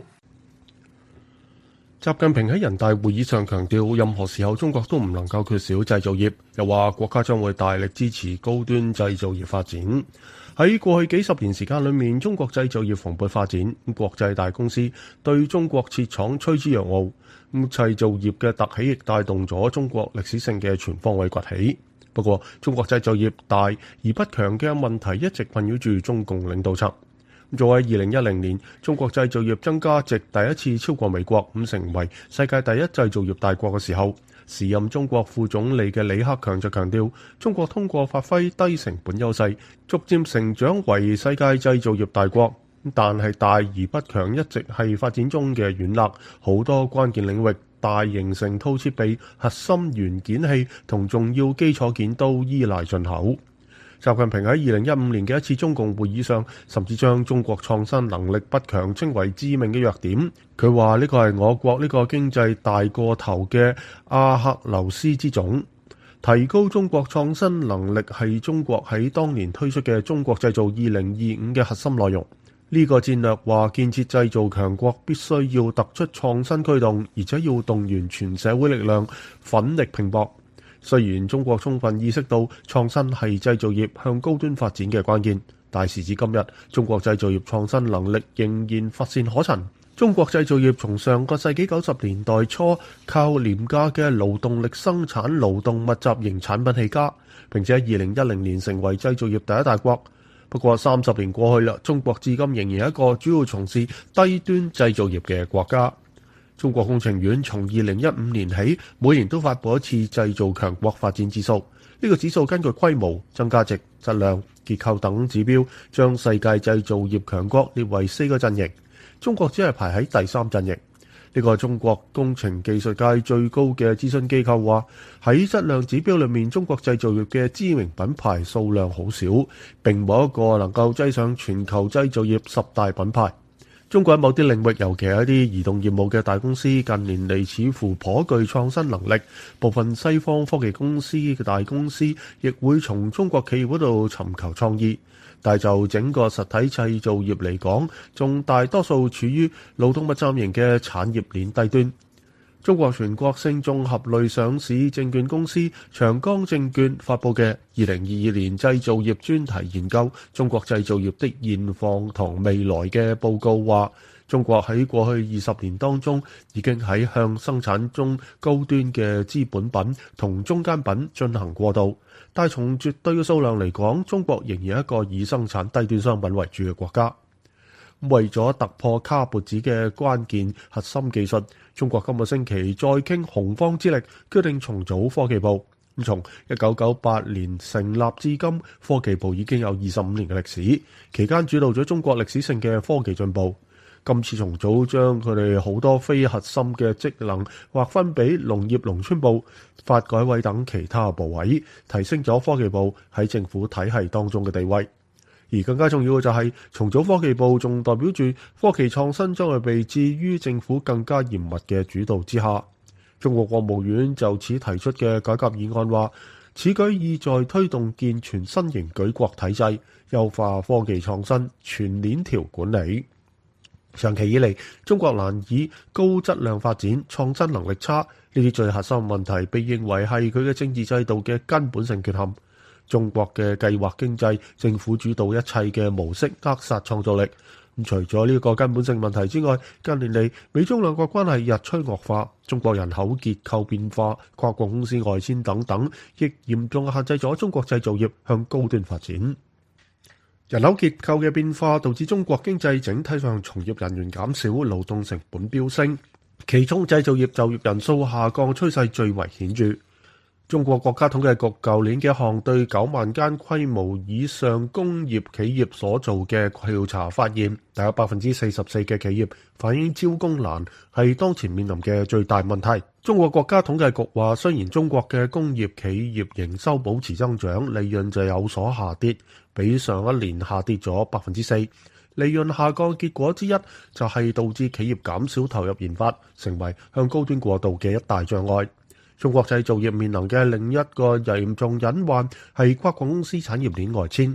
習近平喺人大會議上強調，任何時候中國都唔能夠缺少製造業，又話國家將會大力支持高端製造業發展。喺過去幾十年時間裏面，中國製造業蓬勃發展，國際大公司對中國設廠趨之若鶩。製造業嘅突起亦帶動咗中國歷史性嘅全方位崛起。不過，中國製造業大而不強嘅問題一直困擾住中共領導層。早喺2010年，中國製造業增加值第一次超過美國，成為世界第一製造業大國嘅時候，時任中國副總理嘅李克強就強調，中國通過發揮低成本優勢，逐漸成長為世界製造業大國。但係大而不強一直係發展中嘅軟肋，好多關鍵領域，大型成套設備、核心元件器同重要基礎件都依賴進口。習近平喺2015年嘅一次中共會議上，甚至將中國創新能力不強稱為致命嘅弱點。佢話呢個係我國呢個經濟大過頭嘅阿克琉斯之種。提高中國創新能力係中國喺當年推出嘅中國製造2025嘅核心內容。呢個戰略話建設製造強國必須要突出創新驅動，而且要動員全社會力量，奮力拼搏。雖然中國充分意識到創新係製造業向高端發展嘅關鍵，但時至今日，中國製造業創新能力仍然乏善可陳。中國製造業從上個世紀90年代初靠廉價嘅勞動力生產勞動密集型產品起家，並且喺2010年成為製造業第一大國。不過30年過去啦，中國至今仍然係一個主要從事低端製造業嘅國家。中國工程院從2015年起，每年都發佈一次製造強國發展指數。呢個指數根據規模、增加值、質量、結構等指標，將世界製造業強國列為4個陣營。中國只係排喺第3陣營。呢個中國工程技術界最高嘅諮詢機構話，喺質量指標裏面，中國製造業嘅知名品牌數量好少，並冇一個能夠擠上全球製造業10大品牌。中國喺某啲領域，尤其係一啲移動業務嘅大公司，近年嚟似乎頗具創新能力。部分西方科技公司嘅大公司亦會從中國企業嗰度尋求創意。但就整個實體製造業嚟講，仲大多數處於勞動密集型嘅產業鏈低端。中國全國性綜合類上市證券公司長江證券發佈嘅2022年製造業專題研究《中國製造業的現況同未來》嘅報告話，中國喺過去20年當中已經喺向生產中高端嘅資本品同中間品進行過渡。但係從絕對嘅數量嚟講，中國仍然係一個以生產低端商品為主嘅國家。為咗突破卡脖子嘅關鍵核心技術，中國今個星期再傾洪荒之力，決定重組科技部。從1998年成立至今，科技部已經有25年嘅歷史，期間主導咗中國歷史性嘅科技進步。今次重組將佢哋好多非核心嘅職能劃分俾農業農村部、發改委等其他部委，提升咗科技部喺政府體系當中嘅地位。而更加重要嘅就係重組科技部，仲代表住科技創新將會被置於政府更加嚴密嘅主導之下。中國國務院就此提出嘅改革議案話，此舉意在推動健全新型舉國體制，優化科技創新全鏈條管理。長期以嚟，中國難以高質量發展，創新能力差，呢啲最核心問題被認為係佢嘅政治制度嘅根本性缺陷。中國嘅計劃經濟、政府主導一切嘅模式扼殺創造力。除咗呢個根本性問題之外，近年嚟美中兩國關係日趨惡化，中國人口結構變化、跨國公司外遷等等，亦嚴重限制咗中國製造業向高端發展。人口結構嘅變化導致中國經濟整體上從業人員減少，勞動成本飆升，其中製造業就業人數下降趨勢最為顯著。中國國家統計局舊年嘅一項對9萬間規模以上工業企業所做嘅調查發現，大約44%嘅企業反映招工難係當前面臨嘅最大問題。中國國家統計局話，雖然中國嘅工業企業營收保持增長，利潤就有所下跌，比上一年下跌咗4%。利潤下降結果之一就係導致企業減少投入研發，成為向高端過渡嘅一大障礙。中國製造業面臨嘅另一個嚴重隱患係跨國公司產業鏈外遷。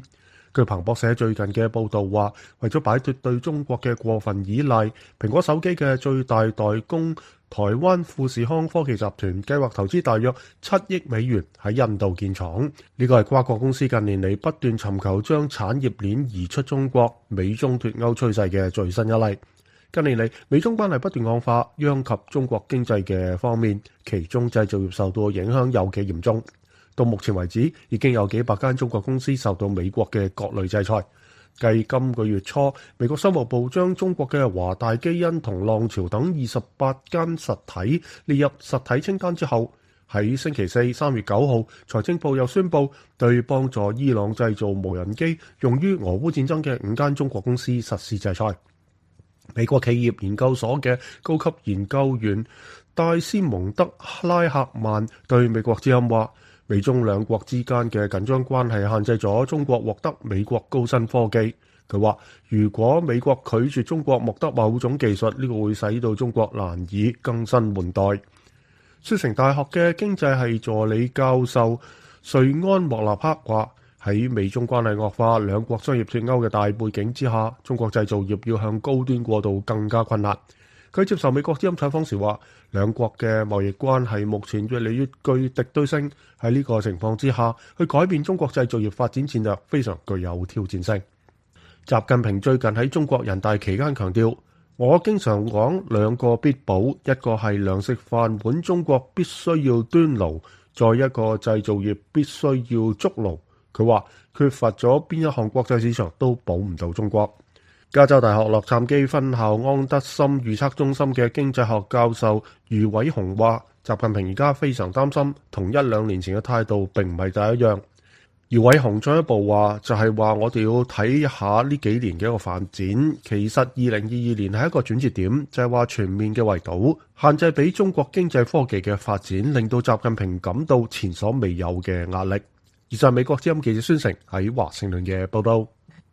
據彭博社最近嘅報導話，為咗擺脫對中國嘅過分依賴，蘋果手機嘅最大代工台灣富士康科技集團計劃投資大約7億美元喺印度建廠。呢個係跨國公司近年嚟不斷尋求將產業鏈移出中國、美中脫鈎趨勢嘅最新一例。近年嚟，美中關係不斷惡化，殃及中國經濟嘅方面，其中製造業受到影響尤其嚴重。到目前為止，已經有幾百間中國公司受到美國嘅各類制裁。繼今個月初，美國商務部將中國嘅華大基因同浪潮等28間實體列入實體清單之後，喺星期四3月9號，財政部又宣布對幫助伊朗製造無人機用於俄烏戰爭嘅5間中國公司實施制裁。美國企業研究所嘅高級研究員戴斯蒙德拉克曼對美國之音話，美中兩國之間嘅緊張關係限制咗中國獲得美國高新科技。佢話，如果美國拒絕中國獲得某種技術，呢個會使到中國難以更新換代。雪城大學嘅經濟系助理教授瑞安莫納克話，喺美中關係惡化、兩國商業脫鈎嘅大背景之下，中國製造業要向高端過渡更加困難。佢接受美國之音採訪時話，兩國嘅貿易關係目前越嚟越具敵對性，喺呢個情況之下，去改變中國製造業發展戰略非常具有挑戰性。習近平最近喺中國人大期間強調，我經常講兩個必保，一個係糧食飯碗，中國必須要端爐，再一個製造業必須要築爐。佢話缺乏咗邊一項國際市場都保唔到中國。加州大學洛杉磯分校安德森預測中心嘅經濟學教授余偉雄話，習近平而家非常擔心，同1-2年前嘅態度並唔係第一樣。余偉雄進一步話，就係話我哋要睇下呢幾年嘅一個發展。其實2022年係一個轉折點，就係話全面嘅圍堵限制俾中國經濟科技嘅發展，令到習近平感到前所未有嘅壓力。以上美國之音記者孫成喺華盛頓嘅報道。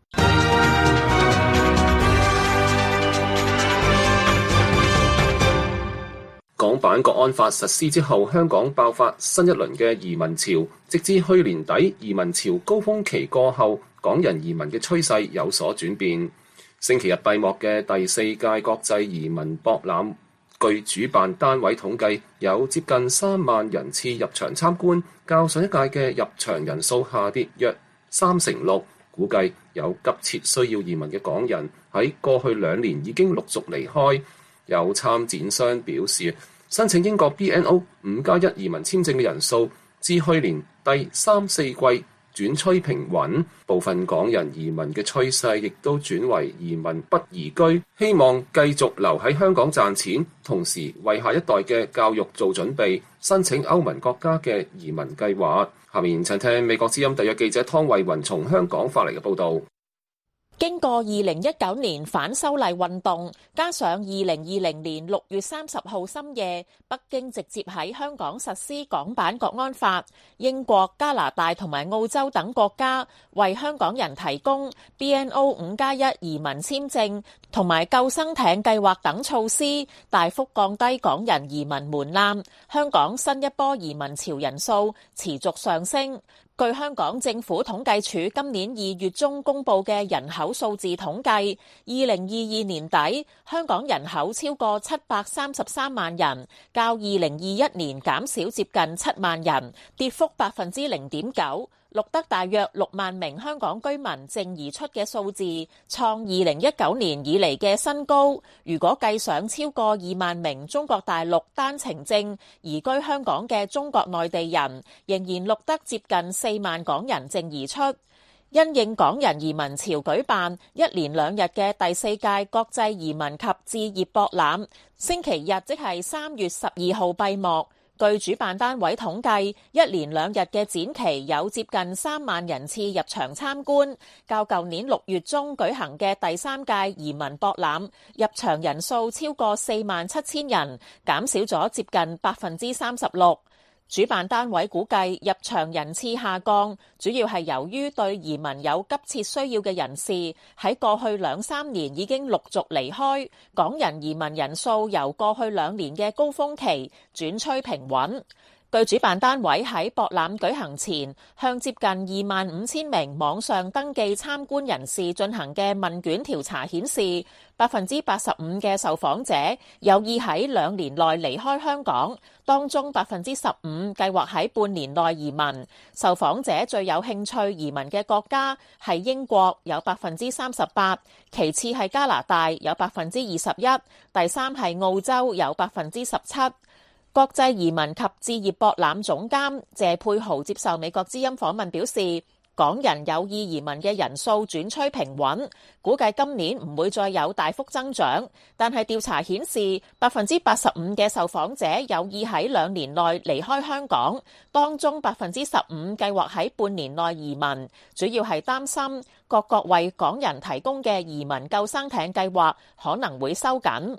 港版國安法實施之後，香港爆發新一輪嘅移民潮，直至去年底移民潮高峰期過後，港人移民嘅趨勢有所轉變。星期日閉幕嘅第4屆國際移民博覽，據主辦單位統計，有接近3萬人次入場參觀，較上一屆嘅入場人數下跌約36%。估計有急切需要移民嘅港人喺過去2年已經陸續離開。有參展商表示，申請英國 BNO 5+1移民簽證嘅人數自去年第3、4季轉趨平穩，部分港人移民嘅趨勢亦都轉為移民不移居，希望繼續留喺香港賺錢，同時為下一代嘅教育做準備，申請歐盟國家嘅移民計劃。下面請聽美國之音特約記者湯慧雲從香港發嚟嘅報導。 經過2019年反修例運動，加上2020年6月30號深夜，北京直接喺香港實施港版國安法，英國、加拿大同埋澳洲等國家為香港人提供 BNO 5+1移民簽證同埋救生艇計劃等措施，大幅降低港人移民門檻，香港新一波移民潮人數持續上升。據香港政府統計處今年2月中公布嘅人口數字統計，2022年底香港人口超過733萬人，較2021年減少接近7萬人，跌幅0.9%。錄得大約6萬名香港居民淨移出嘅數字，創2019年以嚟嘅新高。如果計上超過2萬名中國大陸單程證移居香港嘅中國內地人，仍然錄得接近4萬港人淨移出。因應港人移民潮舉辦1連2日嘅第4屆國際移民及置業博覽，星期日即係3月12號閉幕。據主辦單位統計，1連2日嘅展期有接近3萬人次入場參觀，較舊年6月中舉行嘅第3屆移民博覽入場人數超過47000人，減少咗接近36%。主辦單位估計入場人次下降，主要係由於對移民有急切需要嘅人士喺過去2-3年已經陸續離開，港人移民人數由過去2年嘅高峰期轉趨平穩。 據主辦單位喺博覽舉行前，向接近25,000名網上登記參觀人士進行嘅問卷調查顯示，85%嘅受訪者有意喺2年內離開香港，當中15%計劃喺半年內移民。受訪者最有興趣移民嘅國家係英國，有38%，其次係加拿大，有21%，第三係澳洲，有17%。國際移民及置業博覽總監謝佩豪接受美國之音訪問表示，港人有意移民嘅人數轉趨平穩，估計今年唔會再有大幅增長。但係調查顯示，85%嘅受訪者有意喺2年內離開香港，當中15%計劃喺半年內移民，主要係擔心各國為港人提供嘅移民救生艇計劃可能會收緊。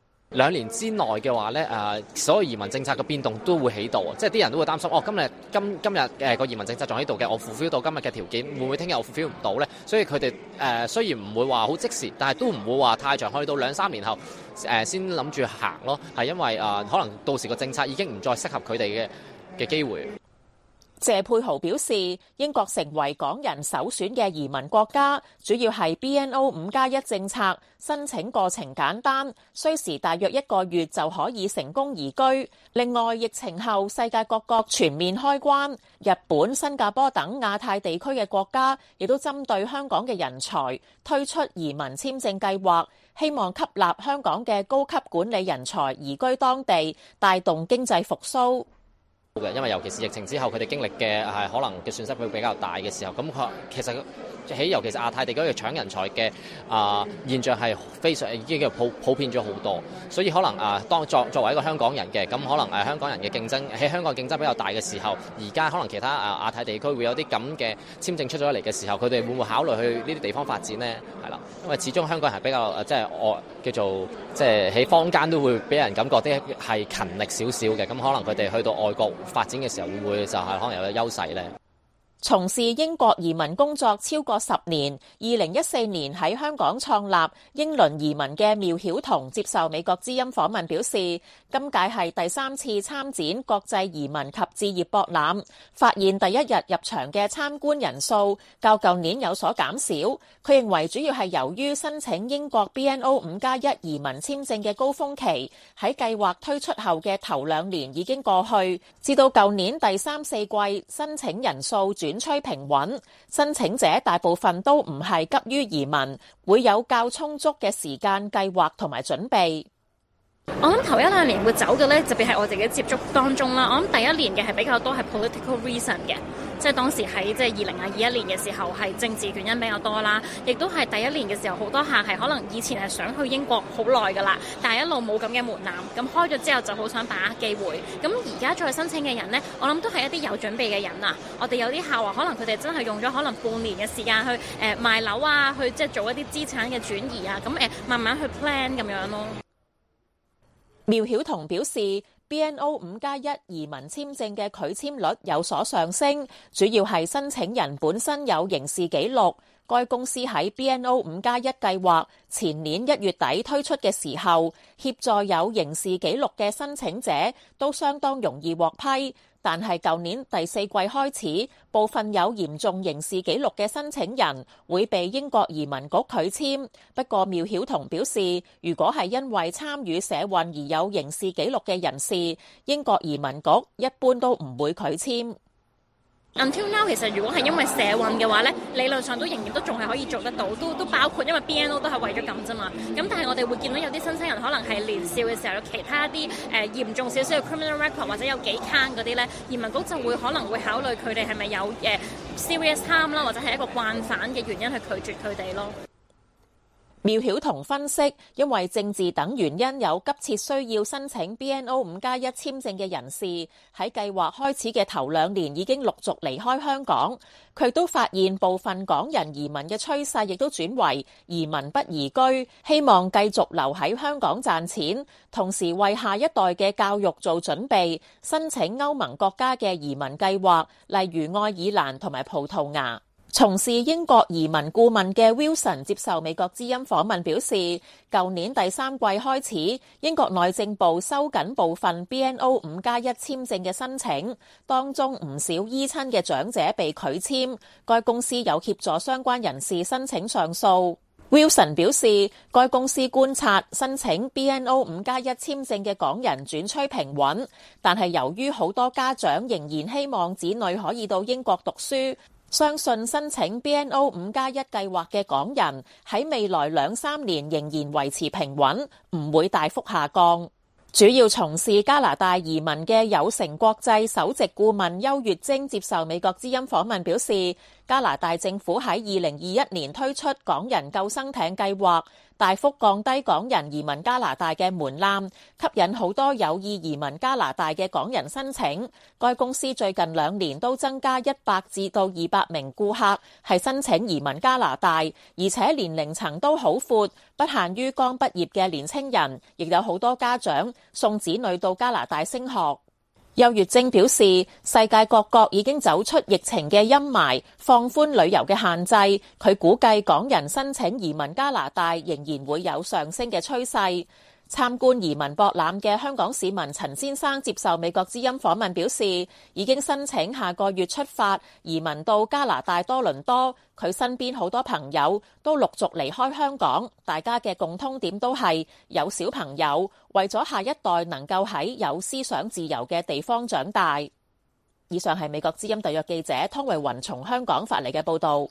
2年之內嘅話咧，所有移民政策嘅變動都會喺度，即係啲人都會擔心，今日個移民政策仲喺度嘅，我 fulfill 到今日嘅條件，會唔會聽日我 fulfill 唔到咧？所以佢哋雖然唔會話好即時，但係都唔會話太長，去到2-3年後先諗住行咯，係因為可能到時個政策已經唔再適合佢哋嘅機會。 謝佩豪表示，英國成為港人首選嘅移民國家，主要係 BNO 5+1政策，申請過程簡單，需時大約1個月就可以成功移居。另外，疫情後世界各國全面開關，日本、新加坡等亞太地區嘅國家亦都針對香港嘅人才推出移民簽證計劃，希望吸納香港嘅高級管理人才移居當地，帶動經濟復甦。 因為尤其是疫情之後，佢哋經歷嘅係可能嘅損失會比較大嘅時候，咁其實喺尤其是亞太地區嘅搶人才嘅現象係非常已經普遍咗好多，所以可能當作為一個香港人嘅，咁可能香港人嘅競爭喺香港競爭比較大嘅時候，而家可能其他亞太地區會有啲咁嘅簽證出咗嚟嘅時候，佢哋會唔會考慮去呢啲地方發展呢？係啦，因為始終香港人係比較叫做即係喺坊間都會俾人感覺啲係勤力少少嘅，咁可能佢哋去到外國發展嘅時候，會唔會就係可能有優勢呢？ 從事英國移民工作超過10年，2014年喺香港創立英倫移民嘅苗曉彤接受美國之音訪問表示，今屆係第3次參展國際移民及置業博覽，發現第一日入場嘅參觀人數較舊年有所減少。佢認為主要係由於申請英國 BNO 5+1移民簽證嘅高峰期喺計劃推出後嘅頭2年已經過去，至到舊年第3、4季申請人數轉趨平穩，申請者大部分都唔係急於移民，會有較充足嘅時間計劃同埋準備。 我諗頭1-2年會走嘅咧，特別係我自己接觸當中啦。我諗第一年嘅係比較多係 political reason 嘅，即係當時喺2021年嘅時候係政治原因比較多啦。亦都係第一年嘅時候，好多客係可能以前係想去英國好耐噶啦，但係一路冇咁嘅門檻，咁開咗之後就好想把握機會。咁而家再申請嘅人呢，我諗都係一啲有準備嘅人啊。我哋有啲客話可能佢哋真係用咗可能半年嘅時間去賣樓啊，去即係做一啲資產嘅轉移啊，咁慢慢去 plan 咁樣咯。 苗曉彤表示 ，BNO 5+1移民簽證嘅拒簽率有所上升，主要係申請人本身有刑事記錄。該公司喺 BNO 5+1計劃前年1月底推出嘅時候，協助有刑事記錄嘅申請者都相當容易獲批。但係舊年第4季開始，部分有嚴重刑事記錄嘅申請人會被英國移民局拒簽。不過苗曉彤表示，如果係因為參與社運而有刑事記錄嘅人士，英國移民局一般都唔會拒簽。 Until now， 其實如果係因為社運嘅話咧，理論上都仍然都仲係可以做得到，都包括因為 BNO 都係為咗咁啫嘛。咁但係我哋會見到有啲申請人可能係年少嘅時候有其他啲嚴重少少嘅 criminal record 或者有幾攤嗰啲咧，移民局就會可能會考慮佢哋係咪有serious harm 啦，或者係一個慣犯嘅原因去拒絕佢哋咯。 苗曉彤分析，因為政治等原因有急切需要申請 BNO 5+1簽證嘅人士，喺計劃開始嘅頭2年已經陸續離開香港。佢都發現部分港人移民嘅趨勢亦都轉為移民不移居，希望繼續留喺香港賺錢，同時為下一代嘅教育做準備，申請歐盟國家嘅移民計劃，例如愛爾蘭同埋葡萄牙。 從事英國移民顧問嘅 Wilson 接受美國之音訪問表示，舊年第三季開始，英國內政部收緊部分 BNO 5+1簽證嘅申請，當中唔少依親嘅長者被拒簽，該公司有協助相關人士申請上訴。Wilson 表示，該公司觀察申請 BNO 5+1簽證嘅港人轉趨平穩，但係由於好多家長仍然希望子女可以到英國讀書，相信申請 BNO 5+1計劃嘅港人喺未來2-3年仍然維持平穩，唔會大幅下降。主要從事加拿大移民嘅友成國際首席顧問邱月晶接受美國之音訪問表示，加拿大政府喺2021年推出港人救生艇計劃，大幅降低港人移民加拿大嘅門檻，吸引好多有意移民加拿大嘅港人申請。該公司最近2年都增加100至到200名顧客係申請移民加拿大，而且年齡層都好闊，不限於剛畢業嘅年青人，亦有好多家長送子女到加拿大升學。邱月晶表示，世界各國已經走出疫情嘅陰霾，放寬旅遊嘅限制。佢估計港人申請移民加拿大仍然會有上升嘅趨勢。參觀移民博覽嘅香港市民陳先生接受美國之音訪問表示，已經申請下個月出發移民到加拿大多倫多。佢身邊好多朋友都陸續離開香港，大家嘅共通點都係有小朋友，為咗下一代能夠喺有思想自由嘅地方長大。以上係美國之音特約記者湯慧雲從香港發嚟嘅報導。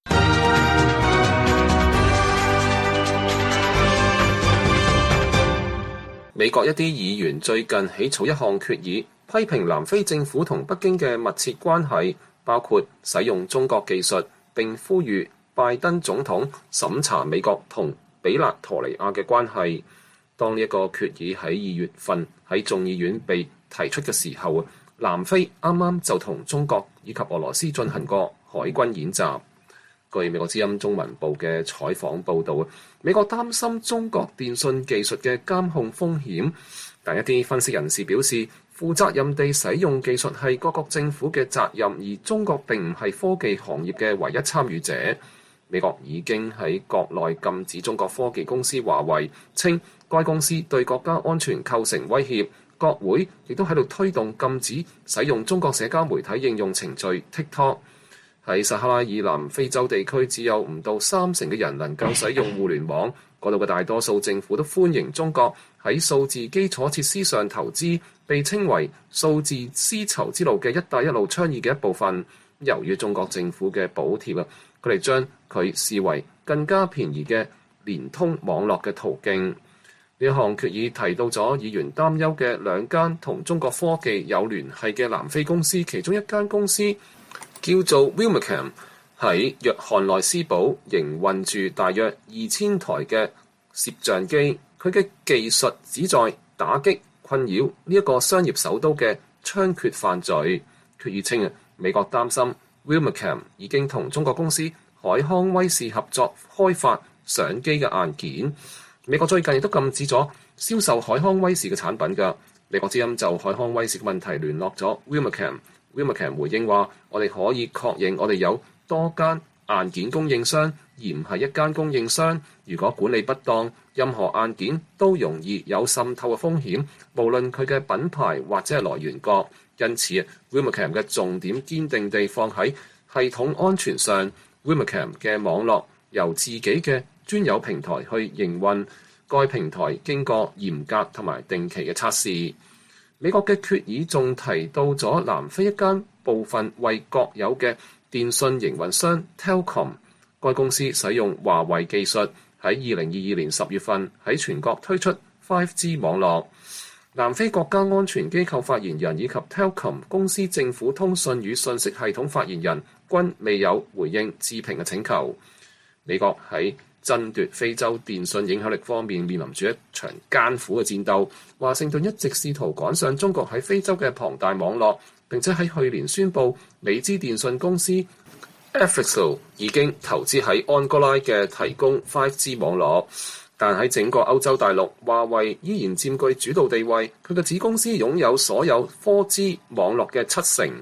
美國一啲議員最近起草一項決議，批評南非政府同北京嘅密切關係，包括使用中國技術，並呼籲拜登總統審查美國同比勒陀利亞嘅關係。當呢一個決議喺2月份喺眾議院被提出嘅時候，南非啱啱就同中國以及俄羅斯進行過海軍演習。據美國之音中文部嘅採訪報導，美國擔心中國電信技術嘅監控風險，但一啲分析人士表示，負責任地使用技術係各國政府嘅責任，而中國並唔係科技行業嘅唯一參與者。美國已經喺國內禁止中國科技公司華為，稱該公司對國家安全構成威脅。國會亦都喺度推動禁止使用中國社交媒體應用程序 TikTok。喺撒哈拉以南非洲地區，只有唔到30%嘅人能夠使用互聯網。嗰度嘅大多數政府都歡迎中國喺數字基礎設施上投資，被稱為數字絲綢之路嘅一帶一路倡議嘅一部分。由於中國政府嘅補貼啊，佢哋將佢視為更加便宜嘅連通網絡嘅途徑。呢一項決議提到咗議員擔憂嘅2間同中國科技有聯繫嘅南非公司，其中一間公司叫做 Wilmacam， 喺約翰內斯堡營運住大約2000台嘅攝像機。佢嘅技術旨在打擊困擾呢一個商業首都嘅猖獗犯罪。決議稱美國擔心 Wilmacam 已經同中國公司海康威視合作開發相機嘅硬件。美國最近亦都禁止咗銷售海康威視嘅產品㗎。美國之音就海康威視嘅問題聯絡咗 Wilmacam。Wilmacam 回應話：我哋可以確認我哋有多間硬件供應商，而唔係一間供應商。如果管理不當，任何硬件都容易有滲透嘅風險，無論佢嘅品牌或者係來源國。因此 Wilmacam 嘅重點堅定地放喺系統安全上。Wilmacam 嘅網絡由自己嘅專有平台去營運，該平台經過嚴格同埋定期嘅測試。美國嘅決議仲提到咗南非一間部分為國有嘅電信營運商 Telkom， 該公司使用華為技術，喺2022年10月份喺全國推出 5G 網絡。南非國家安全機構發言人以及 Telkom 公司政府通訊與信息系統發言人均未有回應置評嘅請求。美國喺爭奪非洲電信影響力方面面臨住一場艱苦嘅戰鬥。華盛頓一直試圖趕上中國喺非洲嘅龐大網絡，並且喺去年宣布美資電信公司 Africell 已經投資喺安哥拉嘅提供 5G 網絡。但喺整個歐洲大陸，華為依然佔據主導地位，佢嘅子公司擁有所有 4G 網絡嘅70%。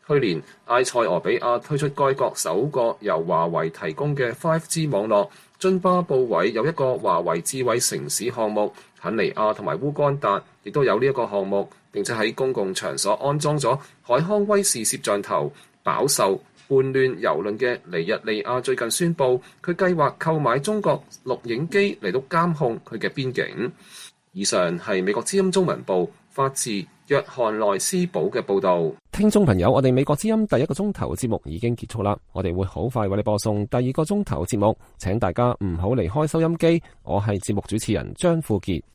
去年，埃塞俄比亞推出該國首個由華為提供嘅 5G 網絡，津巴布韋有一個華為智慧城市項目，肯尼亞同埋烏干達亦都有呢一個項目，並且喺公共場所安裝咗海康威視攝像頭。飽受叛亂蹂躪嘅尼日利亞最近宣布，佢計劃購買中國錄影機嚟到監控佢嘅邊境。以上係美國之音中文部發自約翰內斯堡嘅報導。 聽眾朋友，我哋美國之音第一個鐘頭節目已經結束啦，我哋會好快為你播送第二個鐘頭節目，請大家唔好離開收音機。我係節目主持人張富傑。